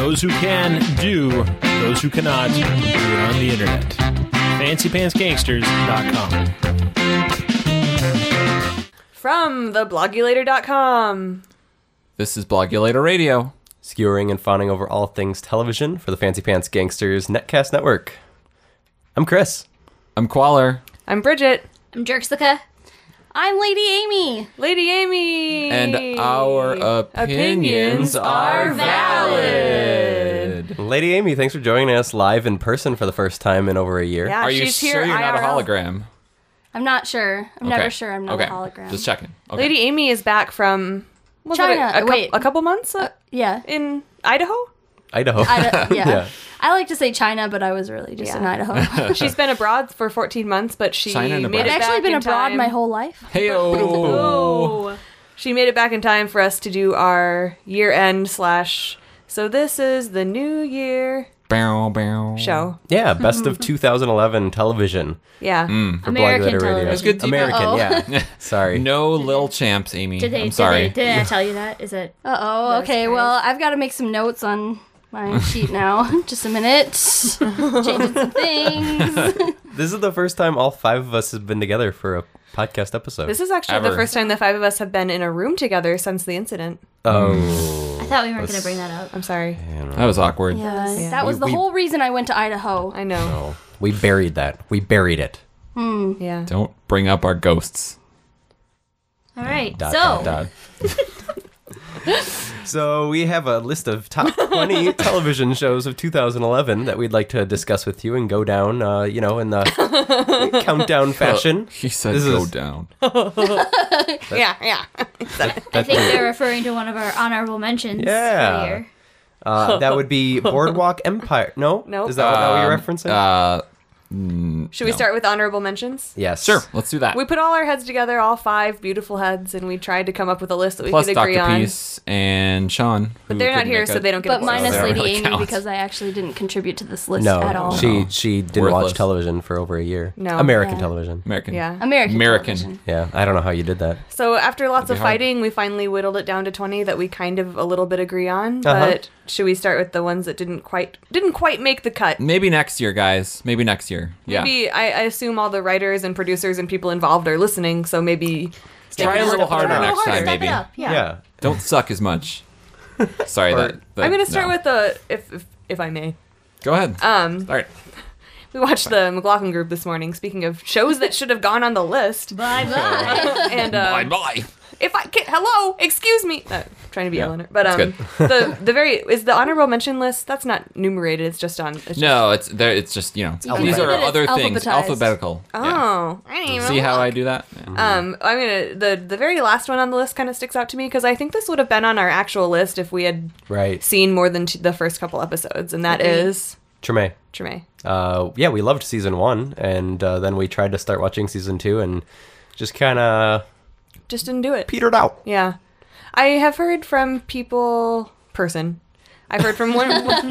Those who can do, those who cannot do it on the internet. FancyPantsGangsters.com. From theblogulator.com. This is Blogulator Radio. Skewering and fawning over all things television for the Fancy Pants Gangsters Netcast Network. I'm Chris. I'm Qualler. I'm Bridget. I'm Jerkslicka. I'm Lady Amy. Lady Amy. And our opinions are valid. Lady Amy, thanks for joining us live in person for the first time in over a year. Yeah, Are you she's sure here you're not a IRL. hologram? I'm not sure. I'm Okay. never sure I'm not Okay. a hologram. Just checking. Okay. Lady Amy is back from was it China. Wait. a couple months Yeah. in Idaho. Idaho. Yeah. Yeah. I like to say China, but I was really just in Idaho. She's been abroad for 14 months, but she China and made it Nebraska. I've actually back been in abroad time. my whole life. Heyo. Oh. She made it back in time for us to do our year-end / so this is the New Year Bow, bow. show. Yeah, best of 2011 television Yeah. for American Blogulator Radio. television. That's good TV. American, Uh-oh. yeah. Sorry. No Lil Champs, Amy. I'm Did sorry. Did I tell you that? Is it? Uh-oh. Okay, well, I've got to make some notes on my sheet now. Just a minute. Changing some things. This is the first time all five of us have been together for a podcast episode. This is actually Ever. the first time the five of us have been in a room together since the incident. Oh. I thought we weren't going to bring that up. I'm sorry. That was awkward. Yeah, that was the We- whole reason I went to Idaho. I know. Oh. We buried that. We buried it. Yeah. Don't bring up our ghosts. All right. Dot, so, dot, dot. So we have a list of top 20 television shows of 2011 that we'd like to discuss with you and go down, in the countdown fashion. He said This go is- down. Yeah. I think they're referring to one of our honorable mentions Yeah. for the year. That would be Boardwalk Empire. No? Nope. Is that what you're referencing? Should we start with honorable mentions? Yes. Sure, let's do that. We put all our heads together, all five beautiful heads, and we tried to come up with a list that we Plus could agree Dr. on. Peace and Sean. But they're not here, so they don't get But a minus they don't Lady really Amy count. because I actually didn't contribute to this list at all. No, she didn't Worthless. watch television for over a year. No. American Yeah. television. American. Yeah. American American. television. Yeah, I don't know how you did that. So after lots That'd of be hard. fighting, we finally whittled it down to 20 that we kind of a little bit agree on. Uh-huh. But should we start with the ones that didn't quite make the cut? Maybe next year, guys. Maybe next year. Yeah. Maybe I assume all the writers and producers and people involved are listening, so maybe Try a little harder Try a little next harder. time, Step maybe. it up. Yeah. Yeah. Don't suck as much. Sorry, that I'm going to start no. with the if I may. Go ahead. All right. We watched the McLaughlin Group this morning. Speaking of shows that should have gone on the list, Bye bye. and Bye bye. if I can, hello, excuse me, trying to be Yeah, Eleanor, but that's the very is the honorable mention list. That's not numerated. It's just on. It's No, it's there. It's just can these see are that it's other things. alphabetized. Alphabetical. Just, Yeah. oh, I didn't even See how I look. do that? Yeah. I'm gonna the very last one on the list kind of sticks out to me because I think this would have been on our actual list if we had Right. seen more than the first couple episodes, and that is Treme. Treme. Yeah, we loved season 1, and then we tried to start watching season 2, and just kind of Just didn't do it. petered out. Yeah, I have heard from I've heard from one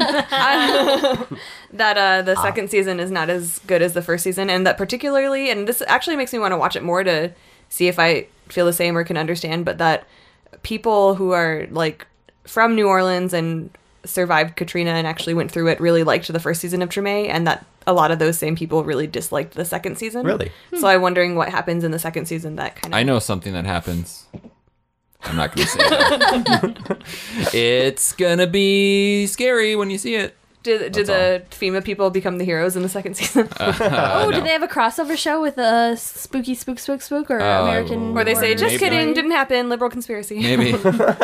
that the second season is not as good as the first season, and that particularly, and this actually makes me want to watch it more to see if I feel the same or can understand, but that people who are like from New Orleans and survived Katrina and actually went through it really liked the first season of Treme, and that a lot of those same people really disliked the second season. Really? So I'm wondering what happens in the second season that kind of... I know something that happens. I'm not going to say that. It's going to be scary when you see it. Did the FEMA people become the heroes in the second season? Oh, no. did they have a crossover show with Spooky Spook or American? Where they say, just Maybe. kidding, didn't happen, liberal conspiracy. Maybe.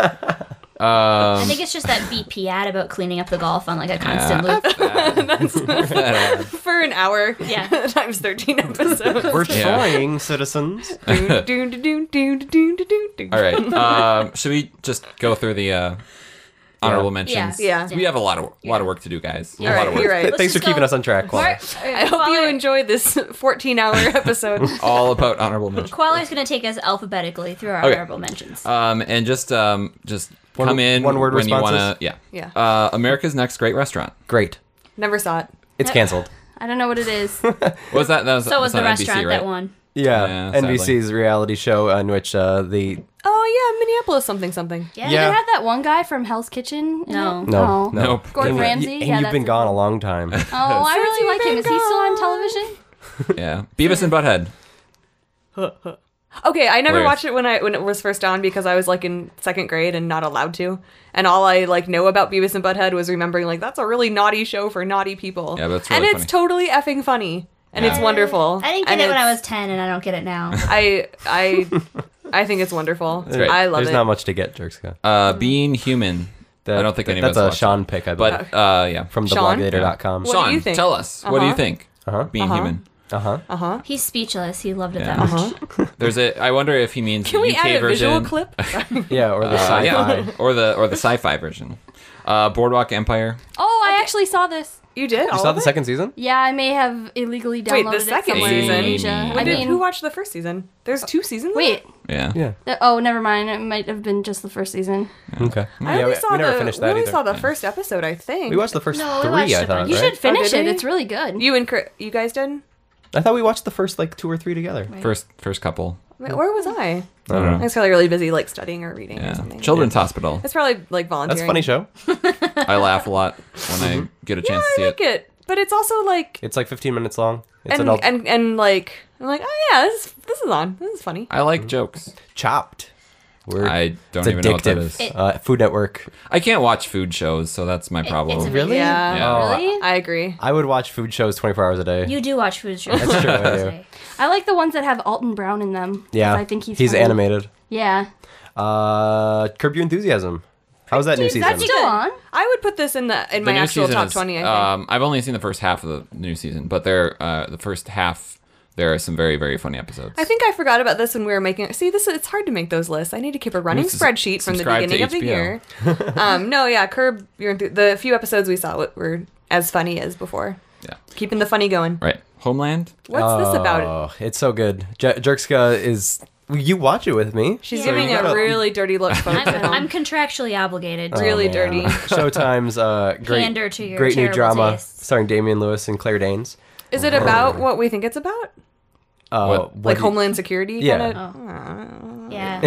I think it's just that BP ad about cleaning up the golf on like a constant loop. For an hour. Yeah. Times 13 episodes. We're Yeah. trying, citizens. Doon, doon, doon, doon, doon, doon, doon. All right. Should we just go through the honorable mentions? Yeah. We have a lot of work to do, guys. All right, you're right. Thanks for just keeping go- us on track, Qualler. I hope you enjoy this 14-hour episode. All about honorable mentions. Qualler's going to take us alphabetically through our Okay. honorable mentions. And just come in one-word when you want responses? to. Yeah. America's Next Great Restaurant. Great. Never saw it. It's canceled. I don't know what it is. What was that? So was that's the on NBC, restaurant right? that won. Yeah, Yeah, NBC's reality show in which the Oh, Oh yeah, Minneapolis something. Yeah. They have that one guy from Hell's Kitchen. in No. it? No, Oh. no. Nope. Gordon And- Ramsay? And Yeah, you've that's been his gone a name. long time. Oh, I really like him. Is he still on television? Yeah. Beavis and Butthead. Okay, I never Hilarious. watched it when it was first on because I was like in second grade and not allowed to. And all I like know about Beavis and Butthead was remembering like that's a really naughty show for naughty people. Yeah, that's and really it's totally effing funny and it's wonderful. I didn't get And it when I it's- was 10, and I don't get it now. I think it's wonderful. great. I love There's it. not much to get, Jerkska. Being Human. I don't think any of us That's a watched Sean it. pick, I believe. But yeah. From Sean? thebloggator.com. What do Sean, you think? tell us. What do you think? Being Human. Uh-huh. He's speechless. He loved it Yeah. that much. There's a. I wonder if he means Can the we UK add a version. visual clip? Yeah, or the sci-fi. Yeah, or the sci-fi version. Boardwalk Empire. Oh, I actually saw this. You did? You saw the second season? Yeah, I may have illegally Wait, downloaded the it second somewhere season? in Asia. When I mean, who watched the first season? There's 2 seasons. of wait. it? Yeah. Yeah. Oh, never mind. It might have been just the first season. Okay. I yeah, only saw we never the finished we that only either. saw the first episode. I think We watched the first No, we 3, watched I a thought, bunch. You right? should finish did it. we? It's really good. you guys did. I thought we watched the first, 2 or 3 together. First couple. Wait, where was I? I don't I know. was probably really busy like studying or reading or Yeah. something. Children's Hospital. It's probably like That's volunteering. a funny show. I laugh a lot when I get a chance to I see like it, but it's also like It's 15 minutes long. It's and, adult. and like I'm like, oh yeah, this is on. This is funny. I like jokes. Chopped. I don't It's even know what that addictive. is. Food Network. I can't watch food shows, so that's my problem. It's Really? Yeah, Yeah. Really? I agree. I would watch food shows 24 hours a day. You do watch food shows. That's true, I do. I like the ones that have Alton Brown in them. 'cause Yeah. I think he's funny. animated. Yeah. Curb Your Enthusiasm. How's that new season? That's still on. I would put this in my The new actual season top is, 20. I think. I've only seen the first half of the new season, but the first half there are some very, very funny episodes. I think I forgot about this when we were making. See, it's hard to make those lists. I need to keep a running need to spreadsheet from the subscribe to beginning of the HBO. year. No, yeah, Curb Your the few episodes we saw were as funny as before. Yeah. Keeping the funny going. Right. Homeland. What's this about? Oh, it's so good. Jerkska is. You watch it with me. She's Yeah. giving you a gotta- really dirty look, folks. at home. I'm contractually obligated. really Oh, dirty. man. Showtime's great, Pander to your great new terrible drama tastes. starring Damian Lewis and Claire Danes. Is it about what we think it's about? What? Like Homeland Security? Yeah. Kinda? Yeah.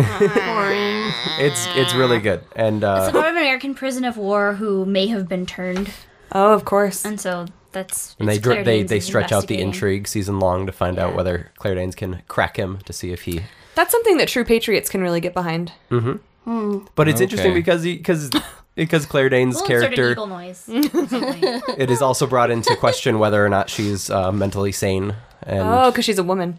It's really good, and It's about an American prison of war who may have been turned, Oh, of course. and so that's. and they it's Claire Danes they is stretch out the investigating. intrigue season long to find out Yeah. whether Claire Danes can crack him to see if he. That's something that true patriots can really get behind. But it's interesting Okay. because Claire Danes' We'll insert an character, eagle noise. or something. it is also brought into question whether or not she's mentally sane. And Oh, because she's a woman.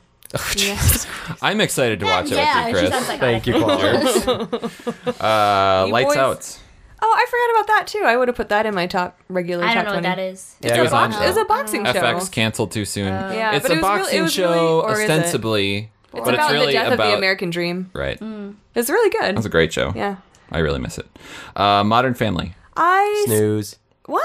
I'm excited to watch it yeah, with you, she's Chris. on thank you, Paul. You Lights boys- Out. Oh, I forgot about that too. I would have put that in my top regular. I top don't know 20. what that is. Yeah, it was on It was a boxing show. FX canceled too soon. Yeah, it's but a it was really- boxing it was show really- or is it? ostensibly, It's but about it's really the death about of the American dream. right. It's really good. That's a great show. Yeah. I really miss it. Modern Family. Snooze. What?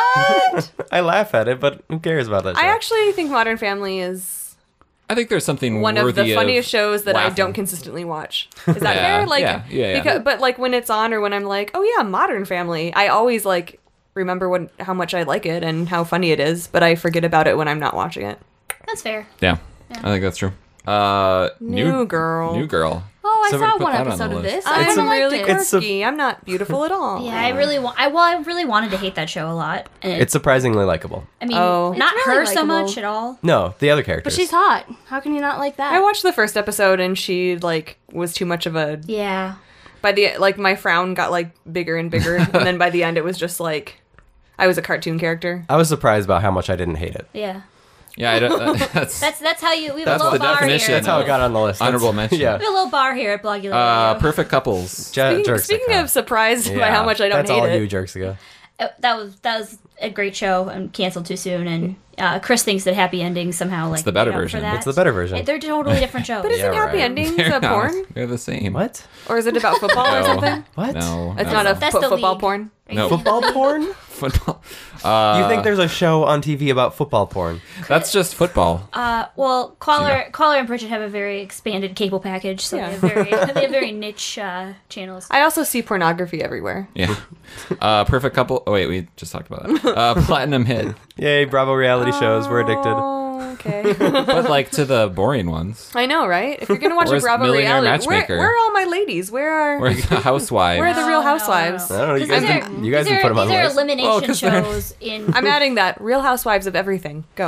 I laugh at it, but who cares about that show? I actually think Modern Family is I think there's something one of worthy the funniest shows that I laughing. don't consistently watch. Is that Yeah, fair? Like, yeah. Because, but like when it's on or when I'm like, oh yeah, Modern Family, I always like remember how much I like it and how funny it is, but I forget about it when I'm not watching it. That's fair. Yeah, I think that's true. New Girl. New Girl. Oh, I So we saw put one that on episode the of list. this. I I'm kinda really liked it. It's a- quirky. I'm not beautiful at all. Yeah, I really want. I really wanted to hate that show a lot. And It's surprisingly likable. I mean, Oh. not It's her really so likable. much at all. No, the other But characters. she's hot. How can you not like that? I watched the first episode and she like was too much of a Yeah. by the like my frown got like bigger and bigger and then by the end it was just like I was a cartoon character. I was surprised about how much I didn't hate it. Yeah. Yeah, I don't, that's That's how you. We have That's a little the bar definition. here. That's how it got on the list. Honorable That's- mention. Yeah. We have a little bar here at Blogula. Perfect Couples. Speaking of surprised by how much I don't That's hate all it. you jerks ago. That was a great show and canceled too soon. And Chris thinks that happy endings somehow like the better made up for version. that. It's the better version. They're totally different shows. But isn't Yeah, happy right. endings They're a not. porn? They're the same. What? Or is it about football or No. something? What? No, It's no. not a That's the football league. porn. No. Football porn? football. You think there's a show on TV about football porn? That's just football. Well, Caller and Pritchett have a very expanded cable package, so Yeah. they have very niche channels. I also see pornography everywhere. Yeah. Perfect Couple. Oh wait, we just talked about that. Platinum Hit. Yay, Bravo reality shows. We're addicted. Oh Oh, okay. But like to the boring ones. I know, right? If you're gonna watch a Where's Bravo Millionaire reality, Matchmaker? where are all my ladies? Where are Or housewives. where are the Real Housewives? I don't know. You guys can, These put them on are the list. elimination Well, 'cause they're- shows in. I'm adding that. Real Housewives of everything. Go.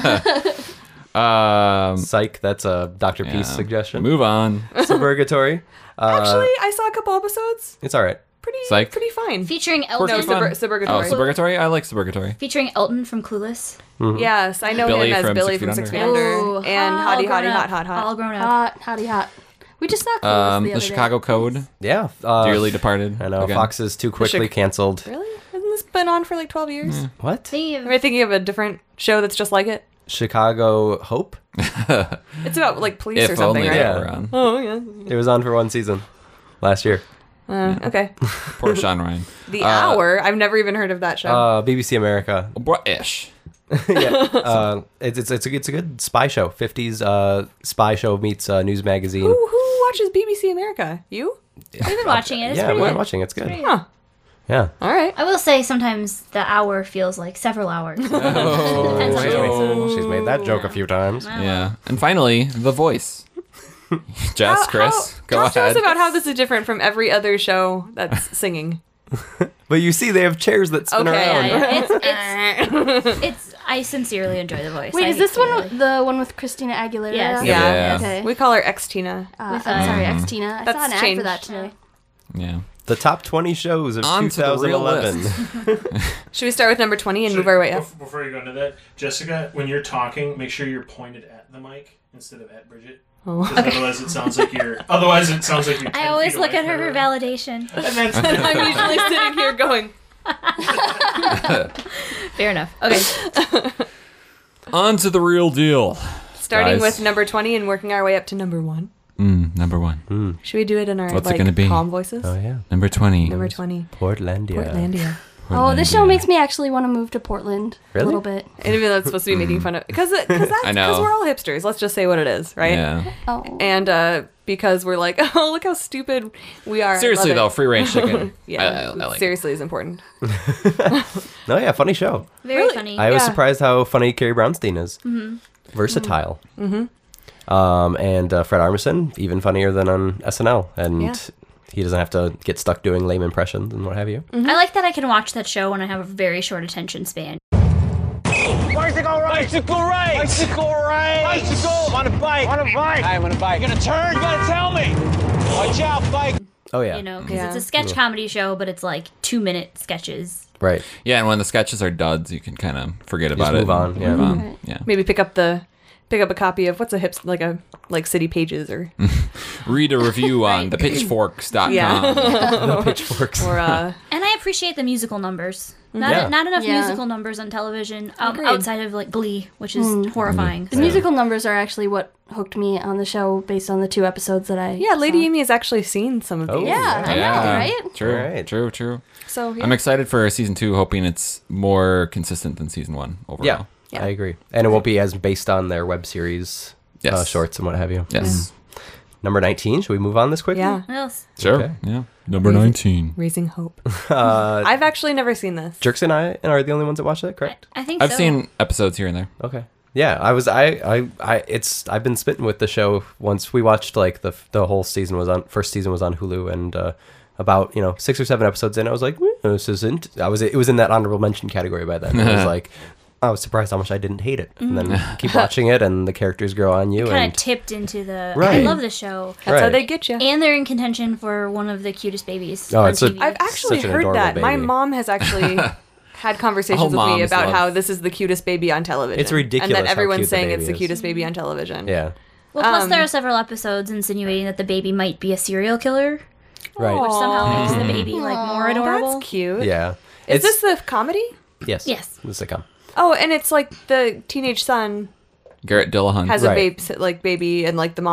Psych. That's a Dr. Peace Yeah. suggestion. Move on. Suburgatory. Actually, I saw a couple episodes. It's all right. Psych. Pretty fine. Featuring No, Elton. Suburgatory. Oh, Suburgatory? I like Suburgatory. Featuring Elton from Clueless. Yes, I know Billy him as from Billy 6 from Feet 6 Feet Under. Under. Ooh, And all Hottie, grown Hottie, up. Hot, Hot, All Hot. grown up. Hottie hot. We just saw Clueless The other Chicago Code. Yeah. Dearly Departed. I know. Again. Fox is too quickly canceled. Really? Hasn't this been on for like 12 years? What? Thinking of- Am I thinking of a different show that's just like it? Chicago Hope? It's about like police If or something, only right? they Yeah. were on. Oh, yeah. It was on for one season last year. Okay. Poor Sean Ryan. The Hour. I've never even heard of that show. BBC America. Ish. Yeah. It's a good spy show. 50s spy show meets news magazine. Who watches BBC America? You? I've been watching it. It's Yeah, pretty we're good. watching. It's good. Huh. Yeah. All right. I will say sometimes the hour feels like several hours. Oh, Depends on the episode. She's made that joke a few times. Yeah. And finally, The Voice. Jess, Chris, go Talk to us ahead. about how this is different from every other show that's singing. But you see, they have chairs that spin Okay. around. Yeah, it's. I sincerely enjoy the voice. Wait, I is this sincerely- one the one with Christina Aguilera? Yes. Yeah. Okay. We call her X Tina. With, I'm sorry, X Tina. I That's saw an ad changed. for that today. Yeah. The top 20 shows of On to the real 2011. Should we start with number 20 and move our way up? Before you go into that, Jessica, when you're talking, make sure you're pointed at the mic instead of at Bridget. Oh. 'Cause otherwise it sounds like you're. Otherwise it sounds like you're. 10 I always feet look away at her from for validation. And then I'm usually sitting here going, Fair enough. Okay. On to the real deal. starting Guys. with number 20 and working our way up to number 1. Number one. Should we do it in our What's it like gonna be? calm voices? Oh, yeah. Number 20. Number 20. Portlandia. Portlandia. Oh, this show makes me actually want to move to Portland Really? a little bit. And even though it's supposed to be making fun of because I know. we're all hipsters. Let's just say what it is, right? Yeah. Oh, And because we're like, oh, look how stupid we are. I Seriously, love though, it. free range chicken. Yeah, I like it. seriously is important. No, yeah, funny show. Very Really? funny. I was Yeah. surprised how funny Carrie Brownstein is. Versatile. And Fred Armisen, even funnier than on SNL. And Yeah. he doesn't have to get stuck doing lame impressions and what have you. I like that I can watch that show when I have a very short attention span. Bicycle right! Bicycle right! Bicycle right! Bicycle! On a bike! On a bike! I'm on a bike. You're gonna turn? You gotta tell me! Watch out, bike! Oh, yeah. You know, because Yeah. it's a sketch comedy show, but it's like 2-minute sketches. Right. Yeah, and when the sketches are duds, you can kind of forget about Just it. move on, yeah. Move on. Right. Yeah. Maybe pick up a copy of what's a hips like City Pages or Read a review on thepitchforks.com. Yeah. Pitchforks. or And I appreciate the musical numbers. Yeah. Not enough Yeah. musical numbers on television Agreed. outside of like Glee, which is horrifying. the musical numbers are actually what hooked me on the show based on the 2 episodes that I yeah, Lady saw. Amy has actually seen some of Oh, these. Yeah, I know, right? True, Alright. true. So yeah. I'm excited for season 2, hoping it's more consistent than season 1 overall. Yeah, Yeah. I agree. And it won't be as based on their web series Yes. shorts and what have you. Yes. Number 19. Should we move on this quickly? Yeah. What else? Sure. Okay. Yeah. Number 19. Raising Hope. I've actually never seen this. Jerks and I are the only ones that watch that, correct? I think I've so. seen episodes here and there. Okay. Yeah, I've been smitten with the show once we watched like the whole season first season was on Hulu and about 6 or 7 episodes in I was like this isn't it was in that honorable mention category by then. I was like I was surprised how much I didn't hate it and then keep watching it and the characters grow on you Kind and of tipped into the. I Right. love the show. That's how Right. they get you. And they're in contention for one of the cutest babies Oh, on it's a- TV. I've actually Such an heard adorable that. My baby. mom has actually had conversations All with me moms about love- how this is the cutest baby on television. It's ridiculous And that how everyone's cute the saying baby it's the is. cutest baby on television. yeah. Well, plus there are several episodes insinuating that the baby might be a serial killer, Right. which somehow makes the baby like more adorable. That's cute. Yeah. Is this the comedy? Yes. Yes. The sitcom. Oh, and it's like the teenage son Garrett Dillahunt. has Right. a baby and like the mom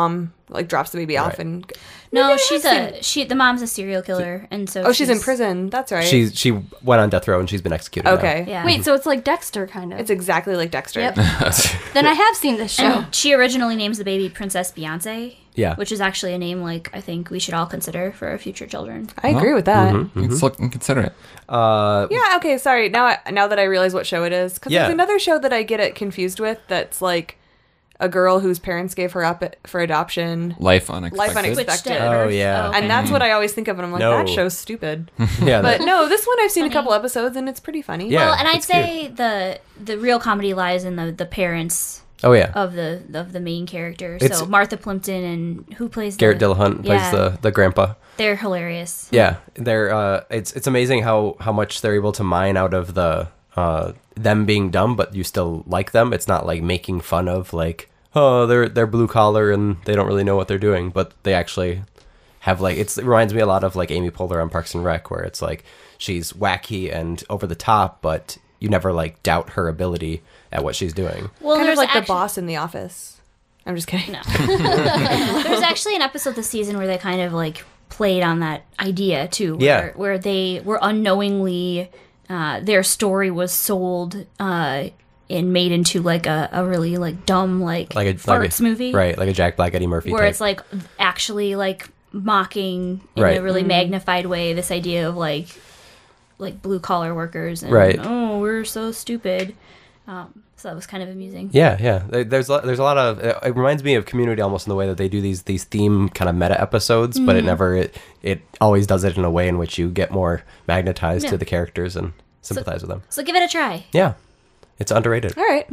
like drops the baby off Right. and. No, Maybe the mom's a serial killer, and so Oh, she's in prison. That's right. She went on death row and she's been executed. now. okay. Yeah. Wait, so it's like Dexter, kind of. It's exactly like Dexter. Yep. Then I have seen this show. And she originally names the baby Princess Beyonce. Yeah. Which is actually a name like I think we should all consider for our future children. I agree with that. Let's look and consider it. Yeah. Okay. Sorry. Now that I realize what show it is, because Yeah. there's another show that I get it confused with. That's like a girl whose parents gave her up for adoption. Life Unexpected. Unexpected. Oh, yeah. And that's what I always think of, and I'm like, No. that show's stupid. Yeah. But no, this one I've seen a couple episodes, and it's pretty funny. Yeah. Well, and I'd it's cute. say the real comedy lies in the parents Oh yeah. of the main characters. It's- So Martha Plimpton and who plays Garrett Dillahunt plays Yeah. the grandpa. They're hilarious. Yeah, they're it's amazing how much they're able to mine out of the them being dumb, but you still like them. It's not like making fun of like, oh, they're blue collar and they don't really know what they're doing, but they actually have like it reminds me a lot of like Amy Poehler on Parks and Rec, where it's like she's wacky and over the top, but you never like doubt her ability at what she's doing. Well, Kind of there's like the actually- boss in The Office. I'm just kidding. No. There's actually an episode this season where they kind of like played on that idea too. Yeah. Where they were unknowingly, their story was sold and made into like a really like dumb like farts movie. right? Like a Jack Black, Eddie Murphy. Where type. it's like actually like mocking in Right. a really magnified way this idea of like blue collar workers and Right. oh we're so stupid. So that was kind of amusing. Yeah. There's a lot of. It reminds me of Community almost in the way that they do these theme kind of meta episodes, but it always does it in a way in which you get more magnetized Yeah. to the characters and sympathize with them. So give it a try. Yeah, it's underrated. All right.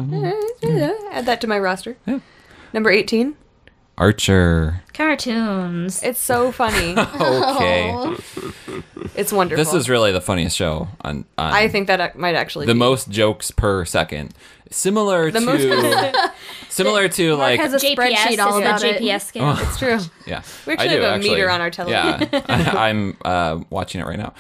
Add that to my roster. Number 18. Archer. Cartoons. It's so funny. Okay. It's wonderful. This is really the funniest show on I think that might actually the be. most jokes per second. Similar to most- like has a spreadsheet all is about the it. GPS scale. It's true. yeah. We actually I do, have a meter on our television. Yeah. I'm watching it right now.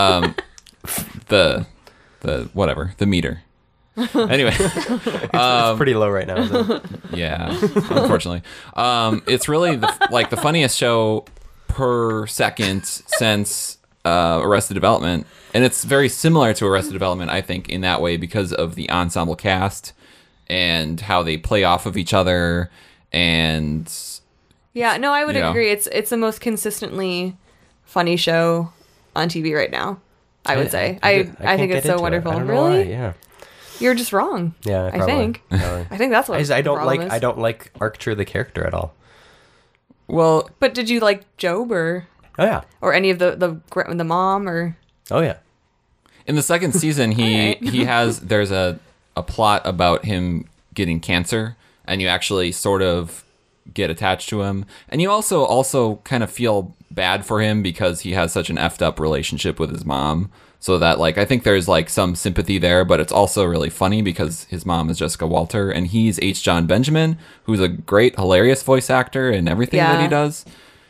The whatever, the meter. Anyway, It's pretty low right now. Isn't it? yeah, unfortunately. It's really the funniest show per second since Arrested Development. And it's very similar to Arrested Development, I think, in that way because of the ensemble cast and how they play off of each other. And Yeah, no, I would You know. agree. It's the most consistently funny show on TV right now. I would say. I can't think get it's so into it. wonderful. I don't know Really? why, Yeah. You're just wrong. Yeah. I Probably. think. Probably. I think that's what I the don't problem like. is. I don't like Archer the character at all. well, But did you like Job or Oh yeah. any of the mom or? Oh yeah. in the second season, there's a plot about him getting cancer, and you actually sort of get attached to him, and you also kind of feel bad for him because he has such an effed up relationship with his mom. So that like I think there's like some sympathy there, but it's also really funny because his mom is Jessica Walter and he's H. John Benjamin, who's a great, hilarious voice actor in everything that Yeah. he does.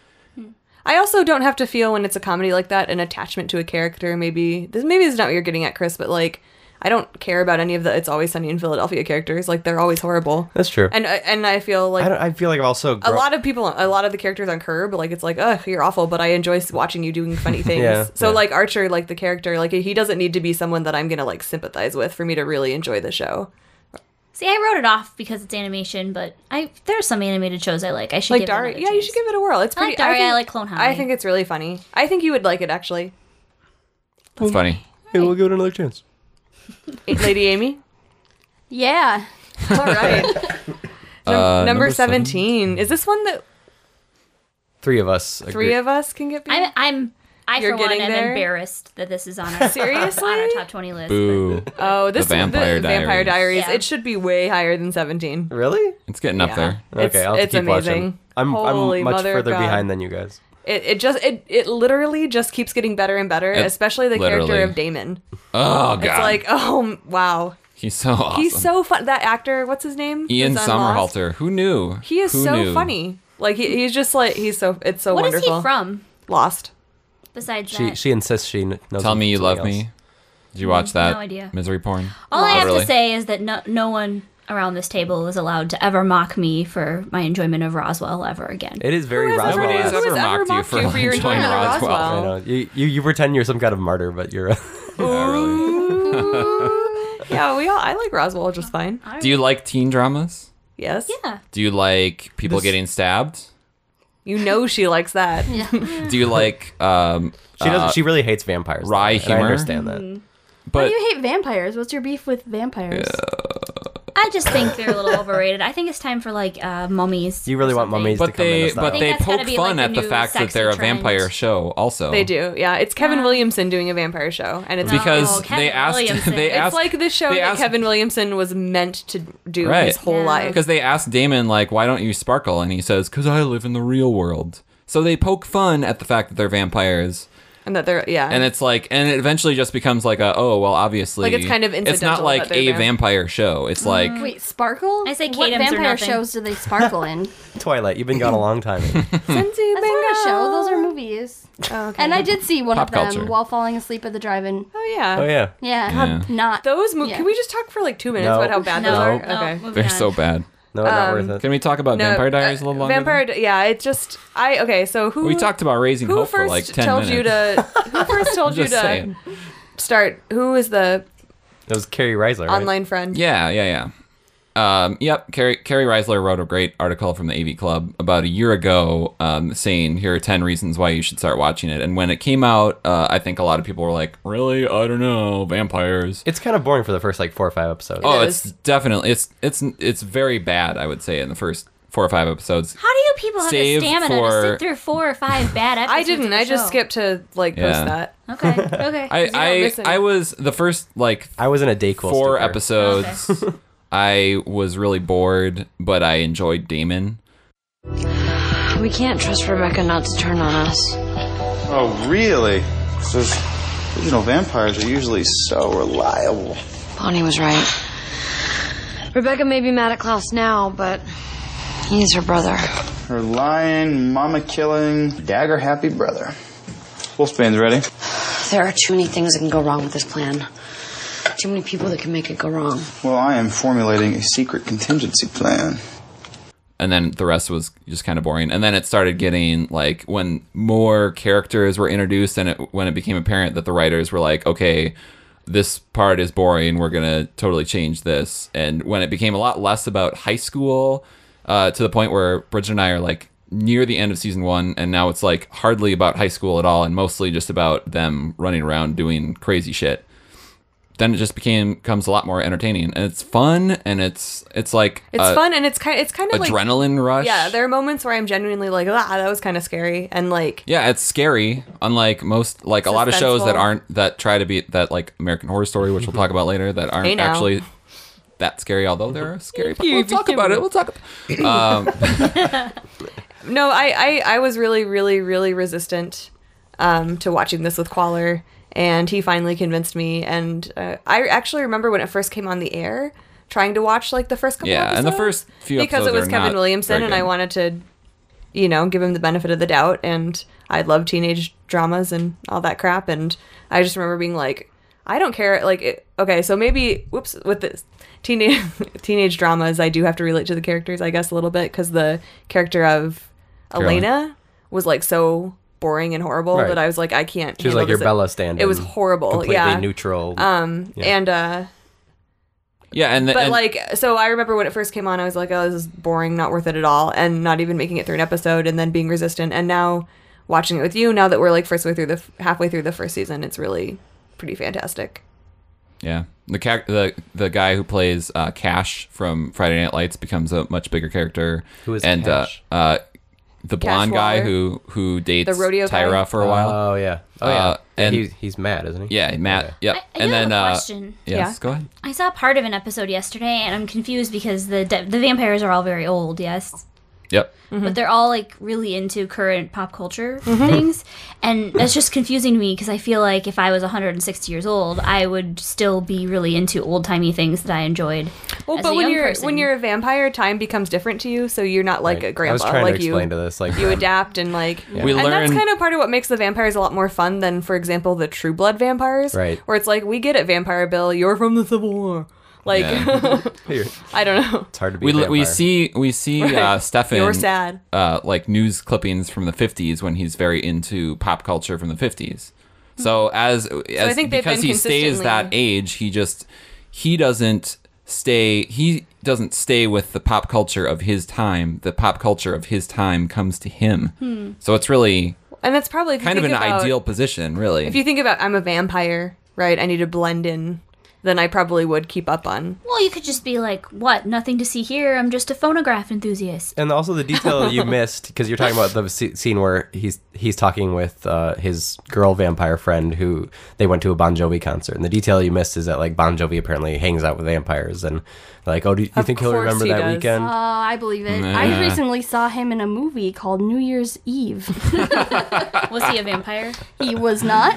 I also don't have to feel when it's a comedy like that an attachment to a character. Maybe this is not what you're getting at, Chris, but like I don't care about any of the It's Always Sunny in Philadelphia characters. Like they're always horrible. That's true. And I feel like I feel like I've also a lot of the characters on Curb, like it's like, ugh, you're awful, but I enjoy watching you doing funny things. Yeah, So yeah. like Archer, like the character, like he doesn't need to be someone that I'm gonna like sympathize with for me to really enjoy the show. See, I wrote it off because it's animation, but there's some animated shows I like. I should Like give Daria, it yeah, another you chance. should give it a whirl. It's I like pretty. Daria, think- I like Clone High. I think it's really funny. I think you would like it actually. That's funny. Hey, we'll give it another chance. Lady Amy. Yeah. All right. Number number 17. Is this one that Three of us. three of us can get? beat? I You're for one getting am there? embarrassed that this is on our Seriously? on our top 20 list. Boo. Oh, this The Vampire Vampire Diaries. Diaries. Yeah. It should be way higher than 17. Really? It's getting up there. Okay, I'll have it's to keep amazing. watching. Holy I'm much mother of further God. behind than you guys. It literally just keeps getting better and better, especially the character literally. of Damon. Oh god. It's like, oh wow, he's so awesome. he's so fun. That actor, what's his name? Ian Who's on Lost? Somerhalder. Who knew? He is Who so knew? funny. Like he's just like it's so What wonderful. is he from? Lost. Besides that, She insists she knows. Tell him me you from love something me. else. Did you watch that? no idea. Misery porn. all I have Literally. to say is that no one around this table is allowed to ever mock me for my enjoyment of Roswell ever again. It is very Nobody Roswell. has ever mocked you for your enjoying enjoyment of Roswell. I know. You pretend you're some kind of martyr, but you're. Yeah, I like Roswell just fine. Do you like teen dramas? Yes. Yeah. Do you like people getting stabbed? You know she likes that. Do you like She doesn't. She really hates vampires. wry though, and I humor? understand that. Why But do you hate vampires? What's your beef with vampires? I just think they're a little overrated. I think it's time for like mummies. You really or want something. mummies to but come in they and but I they think that's gotta poke be, fun like, at the the new fact that sexy they're a trend. vampire show. Also, They do. Yeah, it's Kevin Williamson doing a vampire show, and it's because Kevin they asked Williamson. they It's asked it's like the show they that asked- Kevin Williamson was meant to do Right. his whole Yeah. life. because they asked Damon like, why don't you sparkle? And he says, because I live in the real world. So they poke fun at the fact that they're vampires. And that they're And it's like, and it eventually just becomes like obviously, Like, it's kind of it's not incidental like that they're a vampire show. It's like, Wait, sparkle? I say What K-Dems or vampire nothing. shows do they sparkle in? Twilight, you've been gone a long time. Sensi That's not a show. Those are movies. Oh, okay. And I did see one Pop of them culture. while falling asleep at the drive-in. Oh yeah. Oh yeah. Yeah, Yeah. not Those movies. Yeah. Can we just talk for like 2 minutes No. about how bad those No, are? no, Okay. moving they're on. so bad. No, not worth it. Can we talk about No, Vampire Diaries a little longer? Yeah, it's just okay. So who We talked about Raising who Hope for first like 10 told minutes. you to who first told you Just to saying. start? Who is the It was Carrie Reisler, right? online friend? Yeah. Yep. Carrie Reisler wrote a great article from the AV Club about a year ago, saying here are 10 reasons why you should start watching it. And when it came out, I think a lot of people were like, "Really? I don't know, vampires." It's kind of boring for the first like 4 or 5 episodes. Oh, is. it's definitely it's very bad. I would say in the first 4 or 5 episodes. How do you people have the Save stamina to for- sit through 4 or 5 bad episodes? I didn't. of a I just show? skipped to like post Yeah. that. Okay. Okay. I was the first like I was in a Dayquil 4 stupor. episodes. I was really bored, but I enjoyed Damon. We can't trust Rebecca not to turn on us. Oh, really? Those original vampires are usually so reliable. Bonnie was right. Rebecca may be mad at Klaus now, but he's her brother. Her lying, mama-killing, dagger-happy brother. Wolfsbane's ready. There are too many things that can go wrong with this plan. Too many people that can make it go wrong. Well, I am formulating a secret contingency plan. And then the rest was just kind of boring. And then it started getting like when more characters were introduced, and when it became apparent that the writers were like, okay, this part is boring, we're gonna totally change this. And when it became a lot less about high school, to the point where Bridget and I are like near the end of season 1, and now it's like hardly about high school at all, and mostly just about them running around doing crazy shit. Then it just becomes a lot more entertaining, and it's fun, and it's like It's fun and it's kind of like adrenaline rush. yeah. There are moments where I'm genuinely like, that was kind of scary, and like Yeah, it's scary. Unlike most, like a lot of shows that Suspenseful. that try to be that, like American Horror Story, which we'll talk about later, that Hey, aren't now. actually that scary. Although they're scary, but you, we'll talk about it. We'll talk. no, I was really resistant to watching this with Qualler, and he finally convinced me. And I actually remember when it first came on the air, trying to watch like the first couple Yeah, episodes. and the first few because it episodes was are Kevin not Williamson, very and I good. wanted to, give him the benefit of the doubt. And I love teenage dramas and all that crap. And I just remember being like, I don't care. Like, okay, so maybe with this teenage dramas, I do have to relate to the characters, I guess, a little bit, because the character of Caroline. Elena was like so boring and horrible Right. that I was like, I can't. She was handle like your this. Bella stand. It was horrible. Completely Yeah. neutral. Uh, Yeah. And Yeah, and but and, like, so I remember when it first came on, I was like, oh, this is boring, not worth it at all, and not even making it through an episode, and then being resistant. And now watching it with you, now that we're like halfway through the first season, it's really pretty fantastic. yeah, the guy who plays Cash from Friday Night Lights becomes a much bigger character. Who is and Cash? The blonde guy Waller. who dates The rodeo guy? Tyra for a while. Oh yeah. Oh yeah. and- he's mad, isn't he? Yeah, Matt. Yep. I and do have then a question. yes, Yeah. go ahead. I saw part of an episode yesterday, and I'm confused because the vampires are all very old, yes, Yep. but they're all like really into current pop culture things, and that's just confusing to me because I feel like if I was 160 years old, I would still be really into old timey things that I enjoyed. Well, as but a when young you're person. when you're a vampire, time becomes different to you, so you're not like Right. a grandpa. I was trying like to explain to this, like you adapt and like, We and that's learn- kind of part of what makes the vampires a lot more fun than, for example, the True Blood vampires, Right. Where it's like, we get it, Vampire Bill, you're from the Civil War. Like, Here. I don't know. It's hard to be a vampire. we see Stefan You're sad. like news clippings from the 50s when he's very into pop culture from the 50s. So as I think they've because been he stays consistently- that age, he doesn't stay with the pop culture of his time. The pop culture of his time comes to him. So it's really And that's probably if you kind of an think about- ideal position, really. If you think about, I'm a vampire, right? I need to blend in. Then I probably would keep up on. Well, you could just be like, what? Nothing to see here. I'm just a phonograph enthusiast. And also the detail you missed, because you're talking about the scene where he's talking with his girl vampire friend who they went to a Bon Jovi concert. And the detail you missed is that like Bon Jovi apparently hangs out with vampires. And like, oh, do you Of think he'll course remember he that does. weekend? I believe it. Nah. I recently saw him in a movie called New Year's Eve. Was he a vampire? He was not.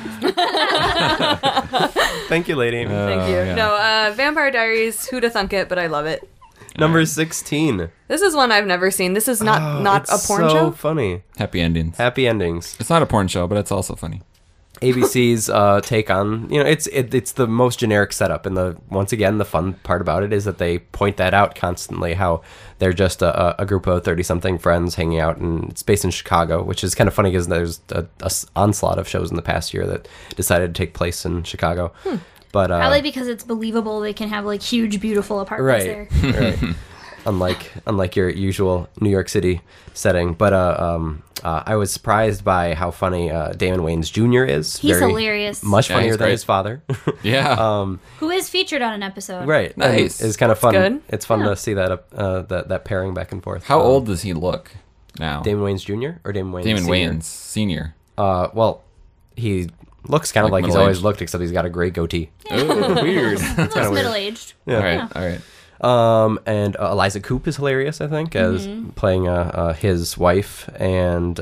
Thank you, lady. Thank you. yeah. No, Vampire Diaries, who'da thunk it, but I love it. Number 16. This is one I've never seen. This is not It's a porn so show. funny. Happy endings. Happy endings. It's not a porn show, but it's also funny. ABC's take on, it's the most generic setup, and once again the fun part about it is that they point that out constantly, how they're just a group of 30-something friends hanging out, and it's based in Chicago, which is kind of funny because there's a onslaught of shows in the past year that decided to take place in Chicago. But Probably because it's believable they can have like huge, beautiful apartments right, there. right. Unlike your usual New York City setting, but I was surprised by how funny Damon Wayans Jr. is. He's Very- hilarious. much Yeah, funnier he's than great. his father. Yeah. Who is featured on an episode. Right, Nice. And it's kind of fun. good. It's fun to see that that pairing back and forth. How old does he look now? Damon Wayans Jr. or Damon Wayans? Damon Sr.? Wayans Senior. Well, he looks kind of Like like he's middle-aged? always looked, except he's got a gray goatee. Oh, weird. He's weird. middle-aged. All right. And Eliza Coupe is hilarious, I think, as playing his wife, and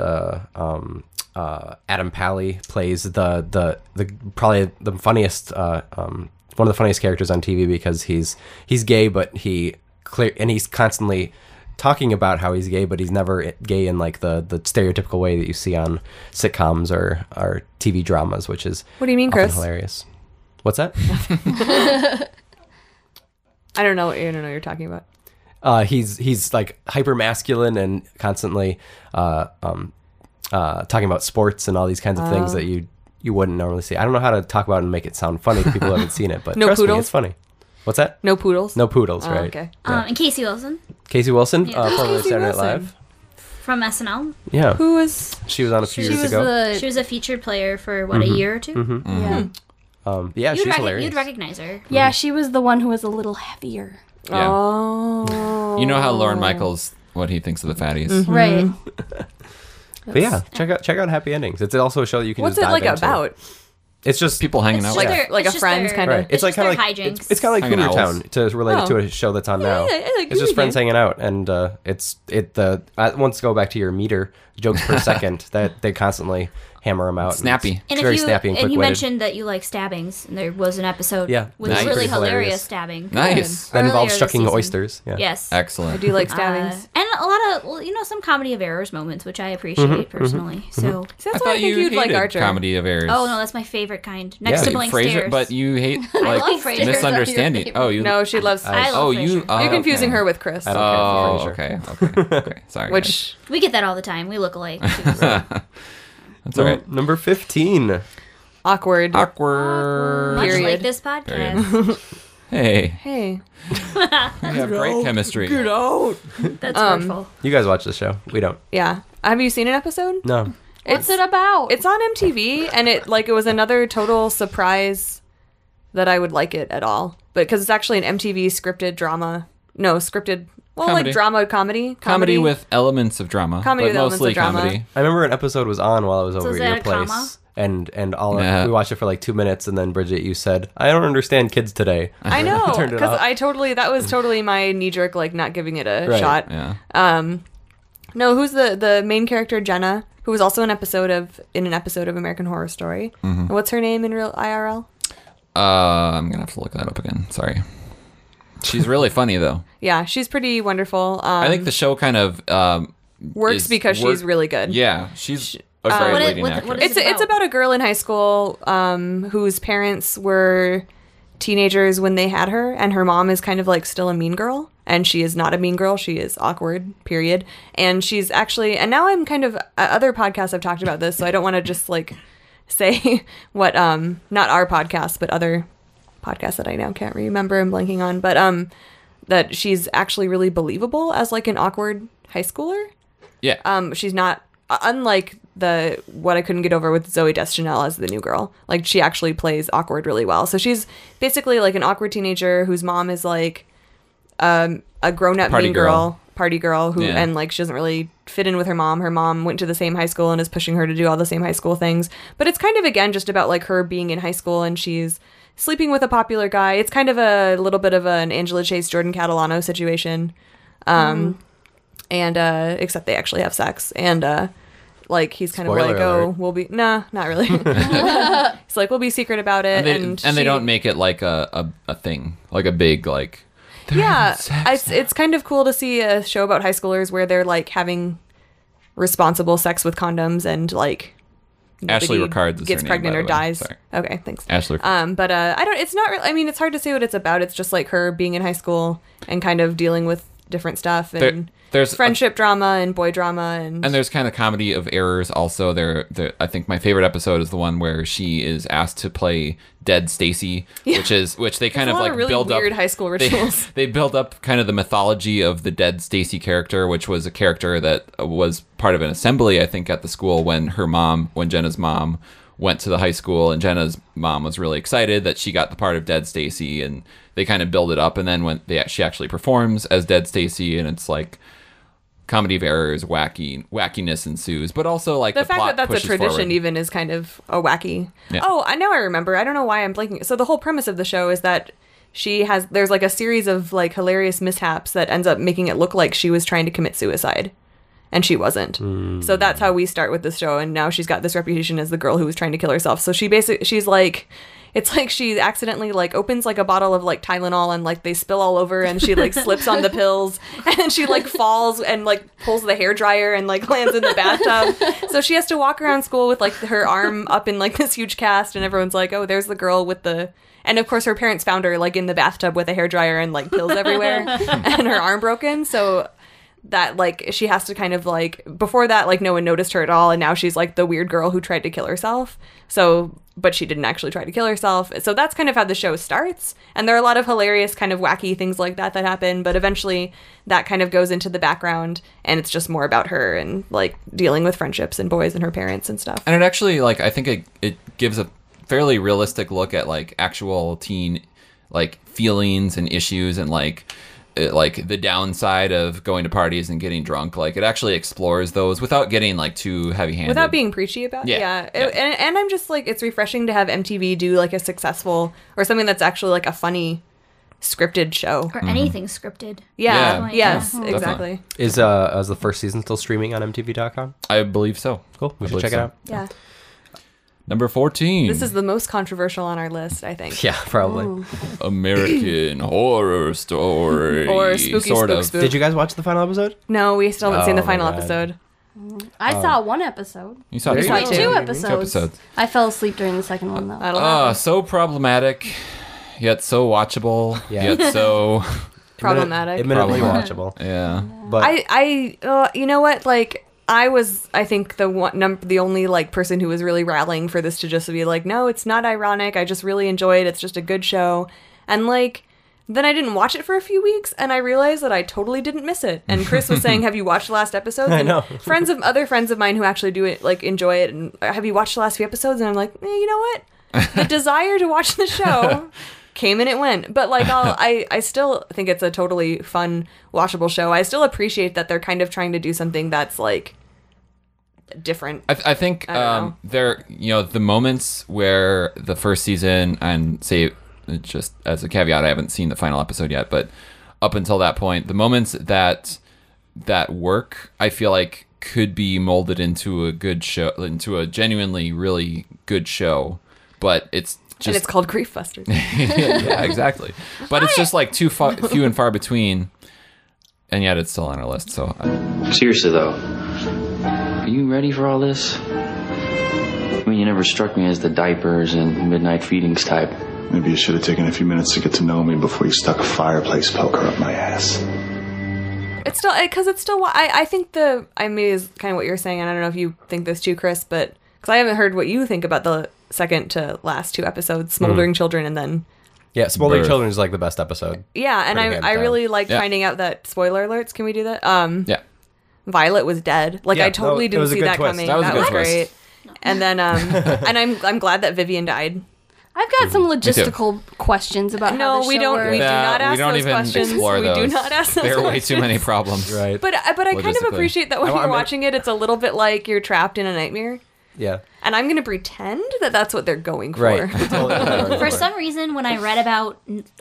Adam Pally plays the probably the funniest one of the funniest characters on TV because he's gay, but he's constantly talking about how he's gay, but he's never gay in like the stereotypical way that you see on sitcoms or TV dramas, which is What do you mean, often Chris? hilarious. What's that? I don't know what you're talking about. He's like hyper masculine and constantly talking about sports and all these kinds of things that you wouldn't normally see. I don't know how to talk about it and make it sound funny to people who haven't seen it, but No trust me, poodles? it's funny. What's that? No poodles. No poodles, Oh, right? okay. Yeah. And Casey Wilson Casey Wilson, Yeah. formerly of Casey Saturday Night Wilson? Live. from SNL. Yeah, Who was? she was on a few She years was ago. She was a featured player for what, a year or two? Yeah. Yeah, she's hilarious. You'd recognize her. Yeah, she was the one who was a little heavier. Yeah. Oh. You know how Lauren Michaels, what he thinks of the fatties. Right. But yeah, check out Happy Endings. It's also a show that you can What's just it dive like into. about? It's just People hanging It's out. just with their- Like it's a just Friends their- kind of. right. It's like just kind of their like hijinks. it's kind of like Hanging Cougar owls. Town to relate it to Oh. a show that's on now. Yeah, like It's just Cougar friends Town. hanging out, and once go back to your meter jokes per second that they constantly hammer them out. Snappy. It's very snappy and and you quick-witted. mentioned that you like stabbings, and there was an episode Yeah, with that's a really pretty hilarious. hilarious stabbing. Nice. that involves earlier this shucking season. oysters. Yeah. Yes. Excellent. I do like stabbings. And a lot of, some comedy of errors moments, which I appreciate personally. So, See, that's I why I thought think you you'd like hated Archer. comedy of errors. oh no, that's my favorite kind. Next Yeah. to Blank Frasier, Stairs. but you hate love like Frasier. misunderstanding. Oh, you No, she loves. I love Oh, you. Frasier. Oh, You're confusing okay. her with Chris. I don't Oh, care for Frasier. okay. Sorry. Which We get that all the time. We look alike. That's all right. Number 15. awkward. Awkward. Much Period. like this podcast. Hey, Hey. we have great chemistry. That's hurtful. You guys watch the show. We don't. Yeah. Have you seen an episode? No. What's it about? It's on MTV, and it was another total surprise that I would like it at all. But because it's actually an MTV scripted drama. No, scripted. Well, Comedy. like drama, comedy. Comedy with elements of drama, Comedy but with elements mostly of drama. comedy. I remember an episode was on while I was over is at that your a place. comma? And all Yeah. we watched it for like 2 minutes, and then Bridget, you said, "I don't understand kids today." I know, Turned it because off. that was totally my knee jerk, like not giving it a Right. shot. Yeah. No, who's the main character, Jenna, who was also in an episode of American Horror Story. And what's her name in real IRL? I'm gonna have to look that up again. Sorry. She's really funny though. Yeah, she's pretty wonderful. I think the show kind of works because she's really good. Yeah, she's a great leading actress. what is It's about a girl in high school whose parents were teenagers when they had her, and her mom is kind of like still a mean girl, and she is not a mean girl. She is awkward, period. And she's actually, and now I'm kind of, other podcasts have talked about this, so I don't want to just like say what, not our podcast, but other podcasts that I now can't remember, I'm blanking on, but that she's actually really believable as like an awkward high schooler. Yeah. She's not, unlike what I couldn't get over with Zoe Deschanel as the new girl. Like, she actually plays awkward really well. So she's basically like an awkward teenager whose mom is like a grown-up Party mean girl. party girl who, Yeah. and like she doesn't really fit in with her mom. Her mom went to the same high school and is pushing her to do all the same high school things. But it's kind of, again, just about like her being in high school and she's sleeping with a popular guy. It's kind of a little bit of an Angela Chase, Jordan Catalano situation. And except they actually have sex. And like, he's kind Spoiler of like, alert. oh, we'll be, nah, not really. He's like, we'll be secret about it. And they don't make it like a thing, like a big, like, Yeah, it's kind of cool to see a show about high schoolers where they're like having responsible sex with condoms and like Ashley nobody Ricard is gets her name, pregnant by or the way. dies. Sorry. Okay, thanks. Ashley Ricard. But I don't. It's not really. I mean, it's hard to say what it's about. It's just like her being in high school and kind of dealing with different stuff and there's friendship drama and boy drama and there's kind of comedy of errors also. I think my favorite episode is the one where she is asked to play Dead Stacy, which they kind There's of a lot like of really build weird up high school rituals. They build up kind of the mythology of the Dead Stacy character, which was a character that was part of an assembly, I think, at the school when Jenna's mom went to the high school, and Jenna's mom was really excited that she got the part of Dead Stacy, and they kind of build it up, and then when she actually performs as Dead Stacy, and it's like comedy of errors, wackiness ensues, but also like the fact plot that that's a pushes tradition forward. even is kind of a wacky. Yeah. Oh, I know, I remember. I don't know why I'm blanking. So the whole premise of the show is that there's like a series of like hilarious mishaps that ends up making it look like she was trying to commit suicide, and she wasn't. So that's how we start with this show, and now she's got this reputation as the girl who was trying to kill herself. So she's like, it's like she accidentally like opens like a bottle of like Tylenol and like they spill all over and she like slips on the pills and she like falls and like pulls the hairdryer and like lands in the bathtub. So she has to walk around school with like her arm up in like this huge cast and everyone's like, oh, there's the girl with the... And of course her parents found her like in the bathtub with a hairdryer and like pills everywhere and her arm broken. So that like she has to kind of like, before that like no one noticed her at all, and now she's like the weird girl who tried to kill herself. So but she didn't actually try to kill herself. So that's kind of how the show starts, and there are a lot of hilarious kind of wacky things like that happen, but eventually that kind of goes into the background and it's just more about her and like dealing with friendships and boys and her parents and stuff. And it actually, like, I think it gives a fairly realistic look at like actual teen like feelings and issues and like the downside of going to parties and getting drunk. Like, it actually explores those without getting like too heavy-handed, without being preachy about it. Yeah. And I'm just like, it's refreshing to have MTV do like a successful or something that's actually like a funny scripted show or anything scripted. Yeah. Yes, Definitely. exactly. Is the first season still streaming on MTV.com? I believe so. Cool. We I should believe check it so. out. Yeah. Number 14. This is the most controversial on our list, I think. Yeah, probably. American Horror Story. Or Spooky sort Spook of. Spook. Did you guys watch the final episode? No, we still haven't seen the Oh my final God. episode. I saw one episode. You saw There two you go. episodes. Two Two episodes. I fell asleep during the second one though. That'll happen. So problematic, yet so watchable, Yeah. yet so Problematic. Imminently Problematic. watchable. yeah. But You know what? Like, I think the only like person who was really rallying for this to just be like, no, it's not ironic. I just really enjoyed it. It's just a good show. And like, then I didn't watch it for a few weeks, and I realized that I totally didn't miss it. And Chris was saying, "Have you watched the last episodes?" I And know. other friends of mine who actually do it, like, enjoy it, and have you watched the last few episodes? And I'm like, you know what? The desire to watch the show came and it went. But like, I still think it's a totally fun, watchable show. I still appreciate that they're kind of trying to do something that's like different. I think I don't know. the moments where the first season, and say, just as a caveat, I haven't seen the final episode yet, but up until that point, the moments that work, I feel like could be molded into a good show, into a genuinely really good show. But it's just, And it's called Grief Busters. yeah, exactly. But it's just like few and far between, and yet it's still on our list. So Seriously though, are you ready for all this? I mean, you never struck me as the diapers and midnight feedings type. Maybe you should have taken a few minutes to get to know me before you stuck a fireplace poker up my ass. It's still, because it's still, I think I mean, is kind of what you're saying, and I don't know if you think this too, Chris, but, because I haven't heard what you think about the second to last 2 episodes, Smoldering Children, and then... Yeah, Smoldering Birth. Children is like the best episode. Yeah, and Pretty hands I down. really like finding out that, spoiler alerts, can we do that? Yeah. Violet was dead. Like, Yeah, I totally it didn't was a see good that twist. coming. That was a good twist. great. And then, and I'm glad that Vivian died. I've got some logistical questions about how No, the we show don't. works. We do not we ask don't those even questions. explore We those. do not ask those There are way questions. too many problems. Right. But I kind of Logistically. appreciate that when you're watching it, it's a little bit like you're trapped in a nightmare. Yeah. And I'm going to pretend that that's what they're going for. Right. Totally. For some reason, when I read about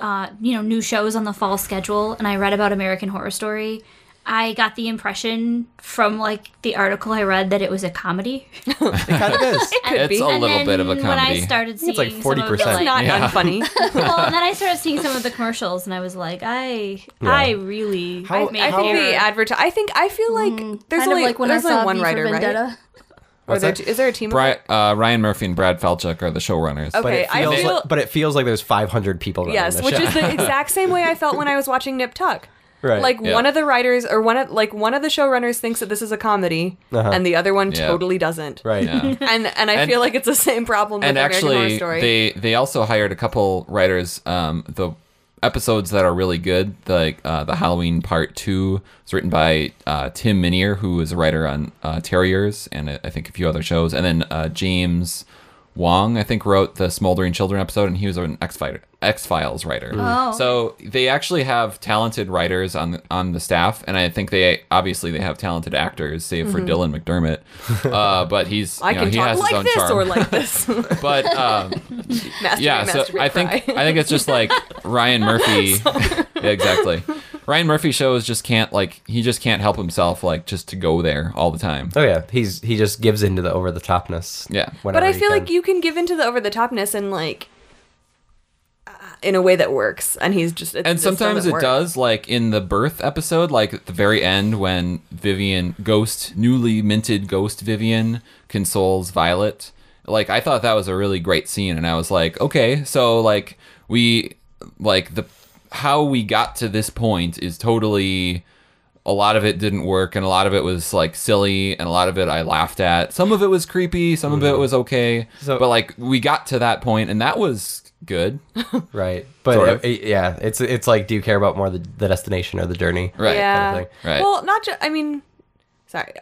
new shows on the fall schedule, and I read about American Horror Story, I got the impression from like the article I read that it was a comedy. It kind of is. Could be. It's a And little then bit of a when I comedy. started seeing It's like some of the, 40%. like, Not Yeah. unfunny. well, and then I started seeing some of the commercials, and I was like, I really How- made I think error. the I feel like there's kind only of like when there's I only saw one V for writer, right? Vendetta. Or What's that? is there a team? of Ryan Murphy and Brad Falchuk are the showrunners. Okay. But I feel it feels like there's 500 people running yes, the which show. is the exact same way I felt when I was watching Nip Tuck. Right. Like Yeah. one of the writers or one of the showrunners thinks that this is a comedy, and the other one Yeah. totally doesn't. Right. Yeah. And I feel like it's the same problem with And American Horror actually, Story. they also hired a couple writers. The episodes that are really good, like the Halloween Part 2, is written by Tim Minier, who is a writer on Terriers and I think a few other shows. And then James Wong, I think, wrote the Smoldering Children episode, and he was an X-Files writer. Oh. So they actually have talented writers on the staff, and I think they have talented actors, save for Dylan McDermott. But he's I can he talk has his like own this charm. or like this. But yeah, so I think it's just like Ryan Murphy. Yeah, exactly. Ryan Murphy shows just can't help himself just to go there all the time. Oh yeah, he just gives into the over the topness. Yeah. But I feel like you can give into the over the topness and in a way that works, and he's just And sometimes it does, like in the birth episode, like at the very end when newly minted ghost Vivian consoles Violet. Like I thought that was a really great scene, and I was like, okay, so how we got to this point is totally, a lot of it didn't work, and a lot of it was like silly, and a lot of it I laughed at. Some of it was creepy, some of it was okay, but we got to that point, and that was good. Right. But Sort of. yeah, it's like, do you care about more the destination or the journey? Right. Yeah. Kind of thing. Right. Well, not just. I mean, sorry.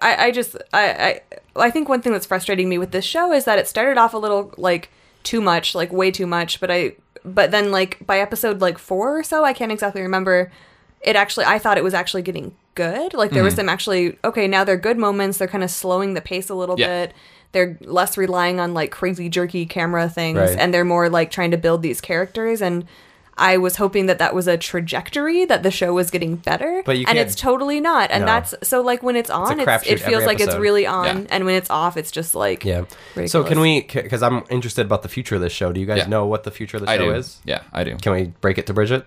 I think one thing that's frustrating me with this show is that it started off a little too much, way too much. But then by episode 4 or so, I can't exactly remember. I thought it was actually getting good. There was some actually now they're good moments. They're kind of slowing the pace a little bit. They're less relying on crazy jerky camera things, Right. and they're more trying to build these characters. And I was hoping that was a trajectory, that the show was getting better, But you and can't- it's totally not. And No. that's so when it's on, a crapshoot it feels every like it's episode. really on, Yeah. and when it's off, it's just Yeah. ridiculous. So can we? Because I'm interested about the future of this show. Do you guys Yeah. know what the future of the I show do. is? Yeah, I do. Can we break it to Bridget?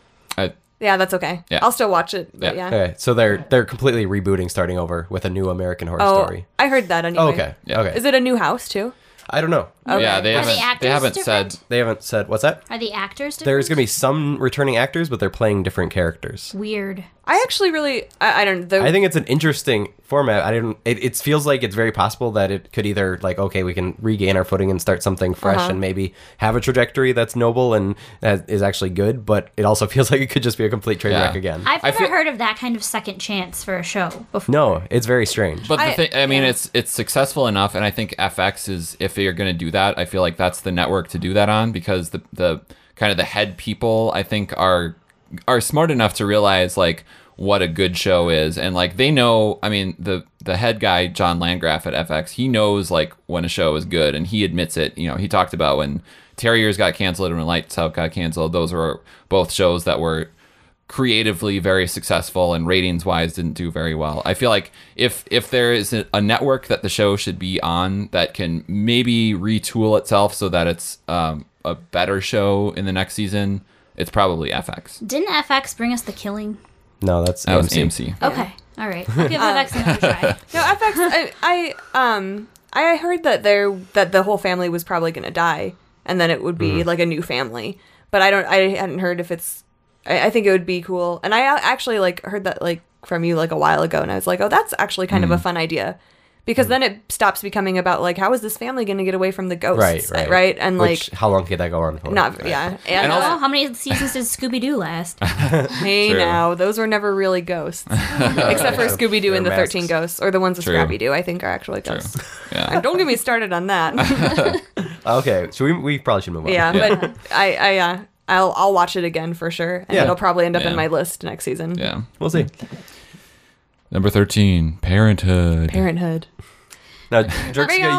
Yeah, that's okay. Yeah. I'll still watch it. But Yeah. yeah. Okay. So they're completely rebooting, starting over with a new American Horror Oh, Story. I heard that anyway. Oh, okay. Yeah. Okay. Is it a new house too? I don't know. Okay. Yeah, they Are the haven't. actors They haven't different? said. They haven't said what's that. Are the actors different? There's gonna be some returning actors, but they're playing different characters. Weird. I actually really, I don't know. I think it's an interesting format. It feels like it's very possible that it could either we can regain our footing and start something fresh and maybe have a trajectory that's noble and that is actually good, but it also feels like it could just be a complete train wreck again. I've never feel- heard of that kind of second chance for a show before. No, it's very strange. But the thing, I mean, yeah. it's successful enough, and I think FX is, if you're going to do that, I feel like that's the network to do that on, because the kind of the head people, I think, are smart enough to realize what a good show is, and they know. I mean, the head guy, John Landgraf at FX, he knows when a show is good, and he admits it. He talked about when Terriers got canceled and when Lights Out got canceled. Those were both shows that were creatively very successful and ratings wise didn't do very well. I feel like if there is a network that the show should be on that can maybe retool itself so that it's a better show in the next season, it's probably FX. Didn't FX bring us The Killing? No, that's That was AMC. AMC. Okay. All right. I'll give FX another try. No, FX. I heard that the whole family was probably going to die and then it would be like a new family. But I hadn't heard if it's. I think it would be cool, and I actually like heard that like from you like a while ago, and I was like, oh, that's actually kind of a fun idea. Because then it stops becoming about like how is this family going to get away from the ghosts, right? And Which, how long could that go on for? And also, how many seasons does Scooby-Doo last? Hey, True. now those were never really ghosts, except for Scooby-Doo and the They're 13 masks. Ghosts, or the ones with True. Scrappy-Doo. I think are actually ghosts. Yeah. And don't get me started on that. Okay, so we probably should move on. Yeah, but I'll watch it again for sure, and Yeah. it'll probably end up in Yeah. my list next season. Yeah. We'll see. Number 13, Parenthood. Parenthood. Now, Jerksica,